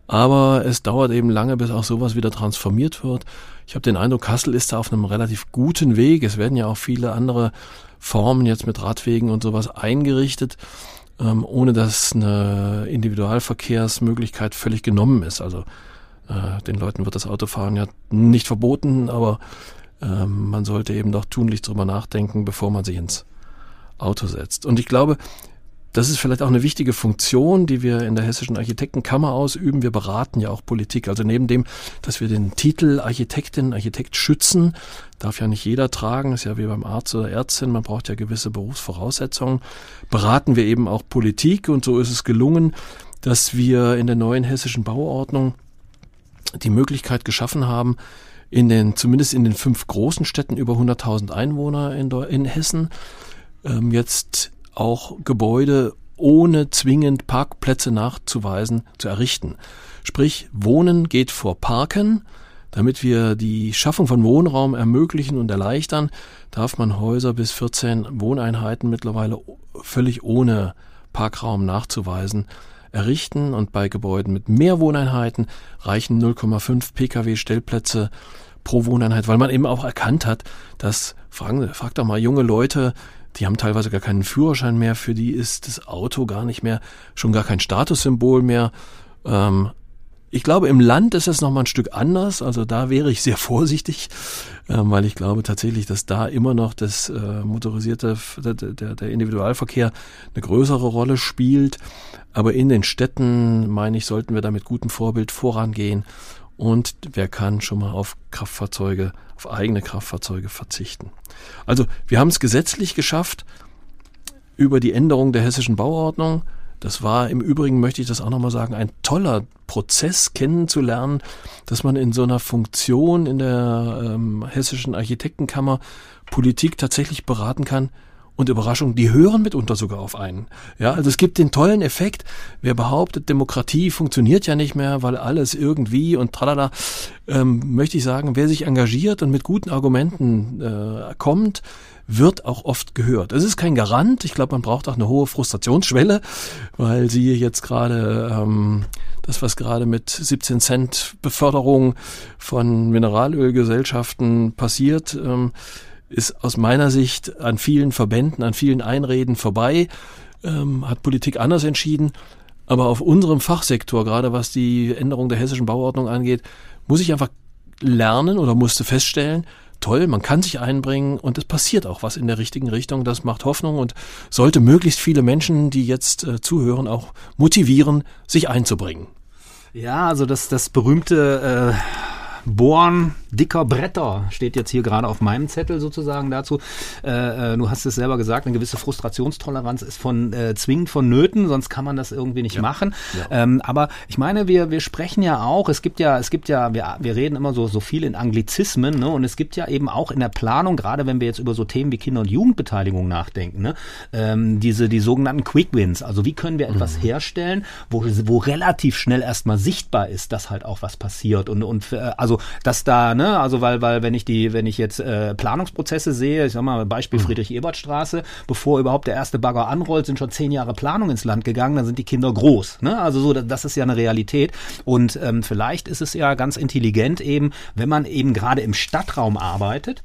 Aber es dauert eben lange, bis auch sowas wieder transformiert wird. Ich habe den Eindruck, Kassel ist da auf einem relativ guten Weg. Es werden ja auch viele andere Formen jetzt mit Radwegen und sowas eingerichtet, ohne dass eine Individualverkehrsmöglichkeit völlig genommen ist. Also den Leuten wird das Autofahren ja nicht verboten, aber man sollte eben doch tunlichst drüber nachdenken, bevor man sich ins Auto setzt. Und ich glaube, das ist vielleicht auch eine wichtige Funktion, die wir in der Hessischen Architektenkammer ausüben. Wir beraten ja auch Politik. Also neben dem, dass wir den Titel Architektin, Architekt schützen, darf ja nicht jeder tragen, ist ja wie beim Arzt oder Ärztin, man braucht ja gewisse Berufsvoraussetzungen, beraten wir eben auch Politik. Und so ist es gelungen, dass wir in der neuen hessischen Bauordnung die Möglichkeit geschaffen haben, zumindest in den 5 großen Städten über 100.000 Einwohner in Hessen, jetzt auch Gebäude ohne zwingend Parkplätze nachzuweisen zu errichten. Sprich, Wohnen geht vor Parken. Damit wir die Schaffung von Wohnraum ermöglichen und erleichtern, darf man Häuser bis 14 Wohneinheiten mittlerweile völlig ohne Parkraum nachzuweisen errichten. Und bei Gebäuden mit mehr Wohneinheiten reichen 0,5 Pkw-Stellplätze pro Wohneinheit, weil man eben auch erkannt hat, dass, fragt doch mal junge Leute, die haben teilweise gar keinen Führerschein mehr, für die ist das Auto gar nicht mehr, schon gar kein Statussymbol mehr. Ich glaube, im Land ist es nochmal ein Stück anders, also da wäre ich sehr vorsichtig, weil ich glaube tatsächlich, dass da immer noch das motorisierte, der Individualverkehr eine größere Rolle spielt. Aber in den Städten, meine ich, sollten wir da mit gutem Vorbild vorangehen. Und wer kann schon mal auf eigene Kraftfahrzeuge verzichten. Also wir haben es gesetzlich geschafft über die Änderung der hessischen Bauordnung. Das war im Übrigen, möchte ich das auch nochmal sagen, ein toller Prozess kennenzulernen, dass man in so einer Funktion in der Hessischen Architektenkammer Politik tatsächlich beraten kann. Und Überraschung, die hören mitunter sogar auf einen. Ja, also es gibt den tollen Effekt, wer behauptet, Demokratie funktioniert ja nicht mehr, weil alles irgendwie und tralala, möchte ich sagen, wer sich engagiert und mit guten Argumenten kommt, wird auch oft gehört. Es ist kein Garant, ich glaube, man braucht auch eine hohe Frustrationsschwelle, weil Sie jetzt gerade das, was gerade mit 17 Cent Beförderung von Mineralölgesellschaften passiert, ist aus meiner Sicht an vielen Verbänden, an vielen Einreden vorbei, hat Politik anders entschieden. Aber auf unserem Fachsektor, gerade was die Änderung der hessischen Bauordnung angeht, muss ich einfach lernen oder musste feststellen, toll, man kann sich einbringen und es passiert auch was in der richtigen Richtung. Das macht Hoffnung und sollte möglichst viele Menschen, die jetzt zuhören, auch motivieren, sich einzubringen. Ja, also das berühmte Bohren dicker Bretter steht jetzt hier gerade auf meinem Zettel sozusagen dazu. Du hast es selber gesagt, eine gewisse Frustrationstoleranz ist zwingend vonnöten, sonst kann man das irgendwie nicht machen. Ja. Aber ich meine, wir sprechen ja auch, wir reden immer so viel in Anglizismen, ne? Und es gibt ja eben auch in der Planung, gerade wenn wir jetzt über so Themen wie Kinder- und Jugendbeteiligung nachdenken, ne? Die sogenannten Quick Wins. Also wie können wir etwas herstellen, wo relativ schnell erstmal sichtbar ist, dass halt auch was passiert also dass da, ne, also weil wenn ich jetzt Planungsprozesse sehe, ich sag mal Beispiel Friedrich-Ebert-Straße, bevor überhaupt der erste Bagger anrollt, sind schon 10 Jahre Planung ins Land gegangen, dann sind die Kinder groß, ne? Also so, das ist ja eine Realität und vielleicht ist es ja ganz intelligent eben, wenn man eben gerade im Stadtraum arbeitet,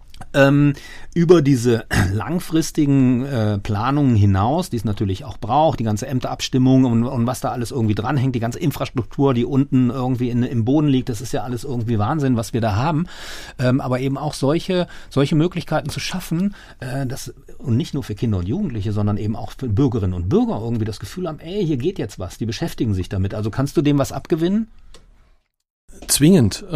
über diese langfristigen Planungen hinaus, die es natürlich auch braucht, die ganze Ämterabstimmung und was da alles irgendwie dranhängt, die ganze Infrastruktur, die unten irgendwie im Boden liegt, das ist ja alles irgendwie Wahnsinn, was wir da haben. Aber eben auch solche Möglichkeiten zu schaffen, und nicht nur für Kinder und Jugendliche, sondern eben auch für Bürgerinnen und Bürger irgendwie das Gefühl haben, hier geht jetzt was, die beschäftigen sich damit. Also kannst du dem was abgewinnen? Zwingend.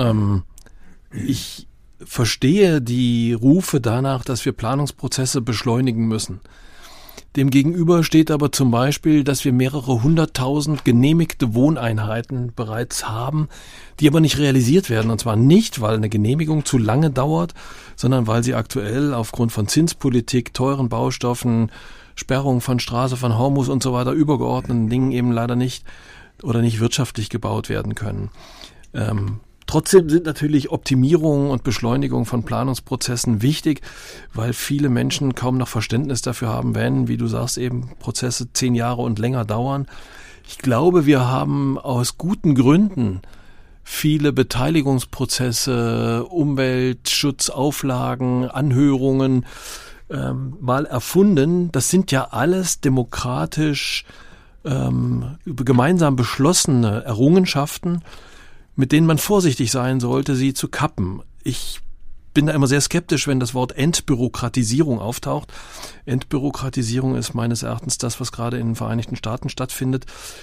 Ich verstehe die Rufe danach, dass wir Planungsprozesse beschleunigen müssen. Demgegenüber steht aber zum Beispiel, dass wir mehrere 100.000 genehmigte Wohneinheiten bereits haben, die aber nicht realisiert werden. Und zwar nicht, weil eine Genehmigung zu lange dauert, sondern weil sie aktuell aufgrund von Zinspolitik, teuren Baustoffen, Sperrung von Straße, von Hormus und so weiter, übergeordneten Dingen eben leider nicht oder nicht wirtschaftlich gebaut werden können. Trotzdem sind natürlich Optimierung und Beschleunigung von Planungsprozessen wichtig, weil viele Menschen kaum noch Verständnis dafür haben, wenn, wie du sagst, eben Prozesse 10 Jahre und länger dauern. Ich glaube, wir haben aus guten Gründen viele Beteiligungsprozesse, Umweltschutzauflagen, Anhörungen mal erfunden. Das sind ja alles demokratisch gemeinsam beschlossene Errungenschaften, mit denen man vorsichtig sein sollte, sie zu kappen. Ich bin da immer sehr skeptisch, wenn das Wort Entbürokratisierung auftaucht. Entbürokratisierung ist meines Erachtens das, was gerade in den Vereinigten Staaten stattfindet,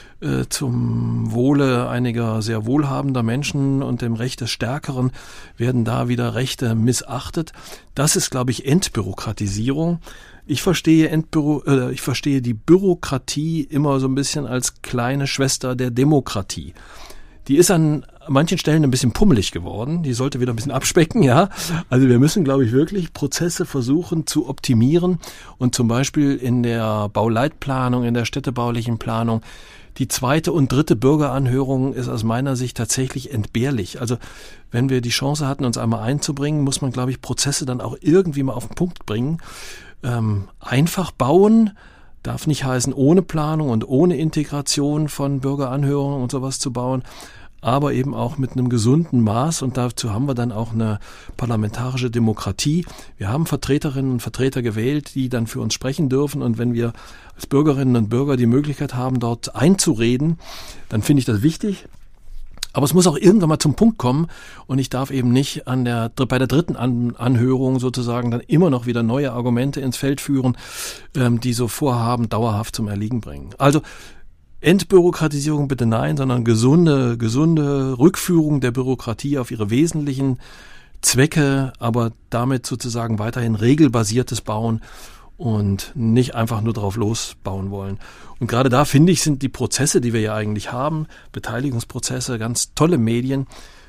zum Wohle einiger sehr wohlhabender Menschen und dem Recht des Stärkeren werden da wieder Rechte missachtet. Das ist, glaube ich, Entbürokratisierung. Ich verstehe die Bürokratie immer so ein bisschen als kleine Schwester der Demokratie. Die ist an manchen Stellen ein bisschen pummelig geworden. Die sollte wieder ein bisschen abspecken, ja. Also wir müssen, glaube ich, wirklich Prozesse versuchen zu optimieren und zum Beispiel in der Bauleitplanung, in der städtebaulichen Planung, die 2. und 3. Bürgeranhörung ist aus meiner Sicht tatsächlich entbehrlich. Also wenn wir die Chance hatten, uns einmal einzubringen, muss man, glaube ich, Prozesse dann auch irgendwie mal auf den Punkt bringen. Einfach bauen darf nicht heißen, ohne Planung und ohne Integration von Bürgeranhörungen und sowas zu bauen, aber eben auch mit einem gesunden Maß, und dazu haben wir dann auch eine parlamentarische Demokratie. Wir haben Vertreterinnen und Vertreter gewählt, die dann für uns sprechen dürfen, und wenn wir als Bürgerinnen und Bürger die Möglichkeit haben, dort einzureden, dann finde ich das wichtig. Aber es muss auch irgendwann mal zum Punkt kommen, und ich darf eben nicht bei der 3. Anhörung sozusagen dann immer noch wieder neue Argumente ins Feld führen, die so Vorhaben dauerhaft zum Erliegen bringen. Also Entbürokratisierung bitte nein, sondern gesunde Rückführung der Bürokratie auf ihre wesentlichen Zwecke, aber damit sozusagen weiterhin regelbasiertes Bauen und nicht einfach nur drauf losbauen wollen. Und gerade da, finde ich, sind die Prozesse, die wir ja eigentlich haben, Beteiligungsprozesse, ganz tolle Medien,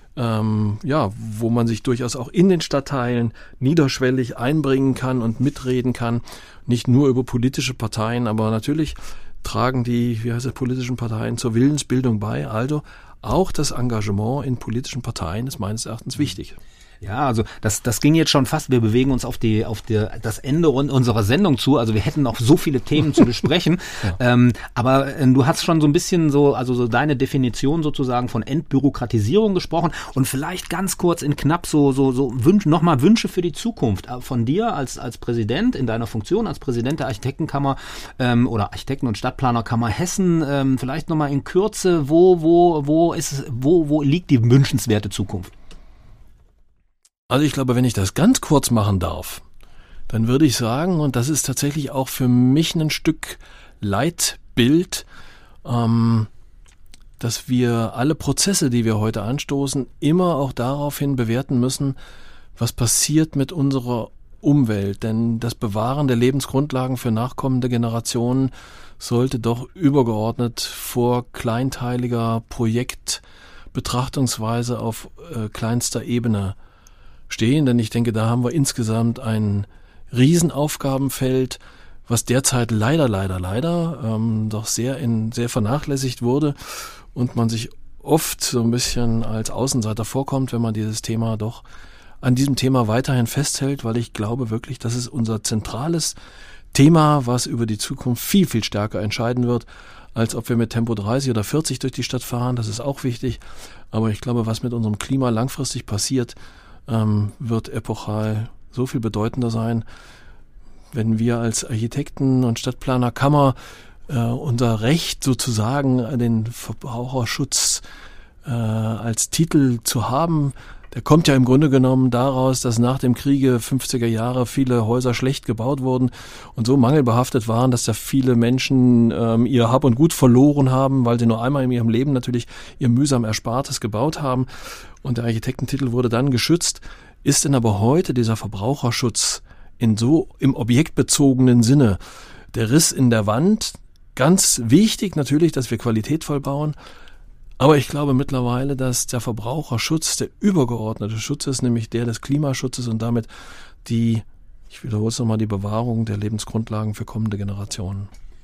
wo man sich durchaus auch in den Stadtteilen niederschwellig einbringen kann und mitreden kann. Nicht nur über politische Parteien, aber natürlich tragen die politischen Parteien zur Willensbildung bei. Also auch das Engagement in politischen Parteien ist meines Erachtens wichtig. Ja, also das ging jetzt schon fast. Wir bewegen uns auf das Ende unserer Sendung zu. Also wir hätten noch so viele Themen zu besprechen. Ja. Aber du hast schon so ein bisschen so deine Definition sozusagen von Entbürokratisierung gesprochen, und vielleicht ganz kurz in knapp so nochmal Wünsche für die Zukunft von dir als Präsident in deiner Funktion als Präsident der Architektenkammer oder Architekten- und Stadtplanerkammer Hessen. Vielleicht nochmal in Kürze, wo liegt die wünschenswerte Zukunft? Also ich glaube, wenn ich das ganz kurz machen darf, dann würde ich sagen, und das ist tatsächlich auch für mich ein Stück Leitbild, dass wir alle Prozesse, die wir heute anstoßen, immer auch daraufhin bewerten müssen, was passiert mit unserer Umwelt. Denn das Bewahren der Lebensgrundlagen für nachkommende Generationen sollte doch übergeordnet vor kleinteiliger Projektbetrachtungsweise auf kleinster Ebene stehen, denn ich denke, da haben wir insgesamt ein Riesenaufgabenfeld, was derzeit leider doch sehr vernachlässigt wurde und man sich oft so ein bisschen als Außenseiter vorkommt, wenn man an diesem Thema weiterhin festhält, weil ich glaube wirklich, das ist unser zentrales Thema, was über die Zukunft viel, viel stärker entscheiden wird, als ob wir mit Tempo 30 oder 40 durch die Stadt fahren. Das ist auch wichtig, aber ich glaube, was mit unserem Klima langfristig passiert, wird epochal so viel bedeutender sein, wenn wir als Architekten- und Stadtplanerkammer unser Recht sozusagen, den Verbraucherschutz als Titel zu haben. Der kommt ja im Grunde genommen daraus, dass nach dem Kriege 50er Jahre viele Häuser schlecht gebaut wurden und so mangelbehaftet waren, dass da viele Menschen ihr Hab und Gut verloren haben, weil sie nur einmal in ihrem Leben natürlich ihr mühsam Erspartes gebaut haben. Und der Architektentitel wurde dann geschützt. Ist denn aber heute dieser Verbraucherschutz im objektbezogenen Sinne der Riss in der Wand? Ganz wichtig natürlich, dass wir qualitätvoll bauen. Aber ich glaube mittlerweile, dass der Verbraucherschutz der übergeordnete Schutz ist, nämlich der des Klimaschutzes und damit ich wiederhole es nochmal, die Bewahrung der Lebensgrundlagen für kommende Generationen.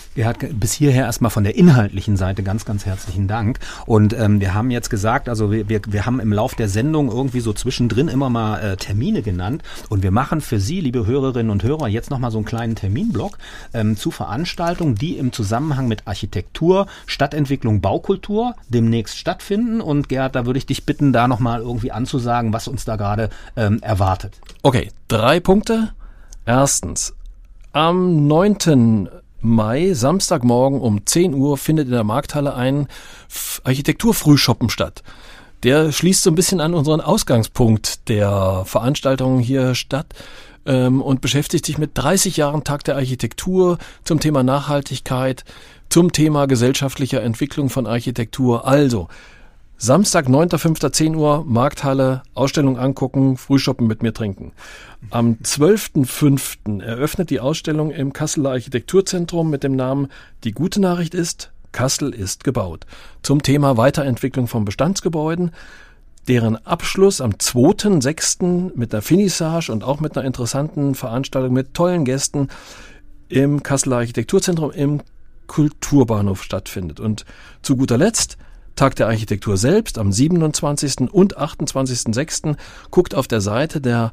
Gerhard, bis hierher erstmal von der inhaltlichen Seite ganz, ganz herzlichen Dank. Und wir haben jetzt gesagt, also wir haben im Lauf der Sendung irgendwie so zwischendrin immer mal Termine genannt. Und wir machen für Sie, liebe Hörerinnen und Hörer, jetzt nochmal so einen kleinen Terminblock zu Veranstaltungen, die im Zusammenhang mit Architektur, Stadtentwicklung, Baukultur demnächst stattfinden. Und Gerhard, da würde ich dich bitten, da nochmal irgendwie anzusagen, was uns da gerade erwartet. Okay, 3 Punkte. Erstens, am 9. Mai, Samstagmorgen um 10 Uhr findet in der Markthalle ein Architekturfrühschoppen statt. Der schließt so ein bisschen an unseren Ausgangspunkt der Veranstaltung hier statt und beschäftigt sich mit 30 Jahren Tag der Architektur zum Thema Nachhaltigkeit, zum Thema gesellschaftlicher Entwicklung von Architektur. Also Samstag, 9.5., 10 Uhr, Markthalle, Ausstellung angucken, Frühschoppen mit mir trinken. Am 12.5. eröffnet die Ausstellung im Kasseler Architekturzentrum mit dem Namen Die gute Nachricht ist, Kassel ist gebaut. Zum Thema Weiterentwicklung von Bestandsgebäuden, deren Abschluss am 2.6. mit einer Finissage und auch mit einer interessanten Veranstaltung mit tollen Gästen im Kasseler Architekturzentrum im Kulturbahnhof stattfindet. Und zu guter Letzt Tag der Architektur selbst am 27. und 28.06. Guckt auf der Seite der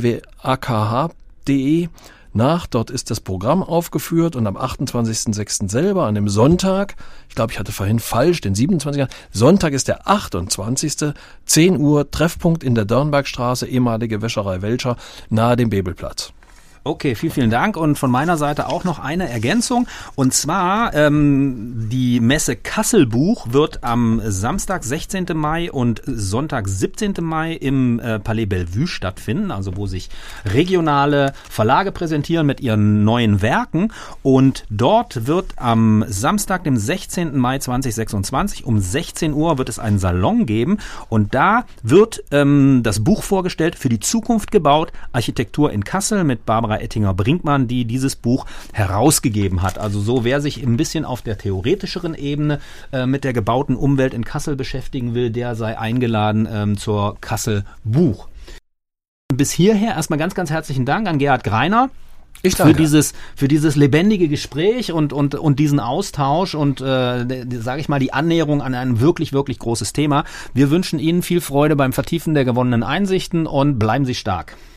www.akh.de nach. Dort ist das Programm aufgeführt und am 28.06. selber, an dem Sonntag, ich glaube, ich hatte vorhin falsch, den 27. Sonntag ist der 28. 10 Uhr, Treffpunkt in der Dörnbergstraße, ehemalige Wäscherei Welcher, nahe dem Bebelplatz. Okay, vielen Dank. Und von meiner Seite auch noch eine Ergänzung. Und zwar die Messe Kasselbuch wird am Samstag, 16. Mai und Sonntag, 17. Mai im Palais Bellevue stattfinden, also wo sich regionale Verlage präsentieren mit ihren neuen Werken. Und dort wird am Samstag, dem 16. Mai 2026 um 16 Uhr wird es einen Salon geben. Und da wird das Buch vorgestellt, für die Zukunft gebaut, Architektur in Kassel mit Barbara Ettinger-Brinkmann, die dieses Buch herausgegeben hat. Also so, wer sich ein bisschen auf der theoretischeren Ebene mit der gebauten Umwelt in Kassel beschäftigen will, der sei eingeladen zur Kassel Buch. Bis hierher erstmal ganz, ganz herzlichen Dank an Gerhard Greiner. Ich danke. Für dieses lebendige Gespräch und diesen Austausch und, sage ich mal, die Annäherung an ein wirklich, wirklich großes Thema. Wir wünschen Ihnen viel Freude beim Vertiefen der gewonnenen Einsichten und bleiben Sie stark.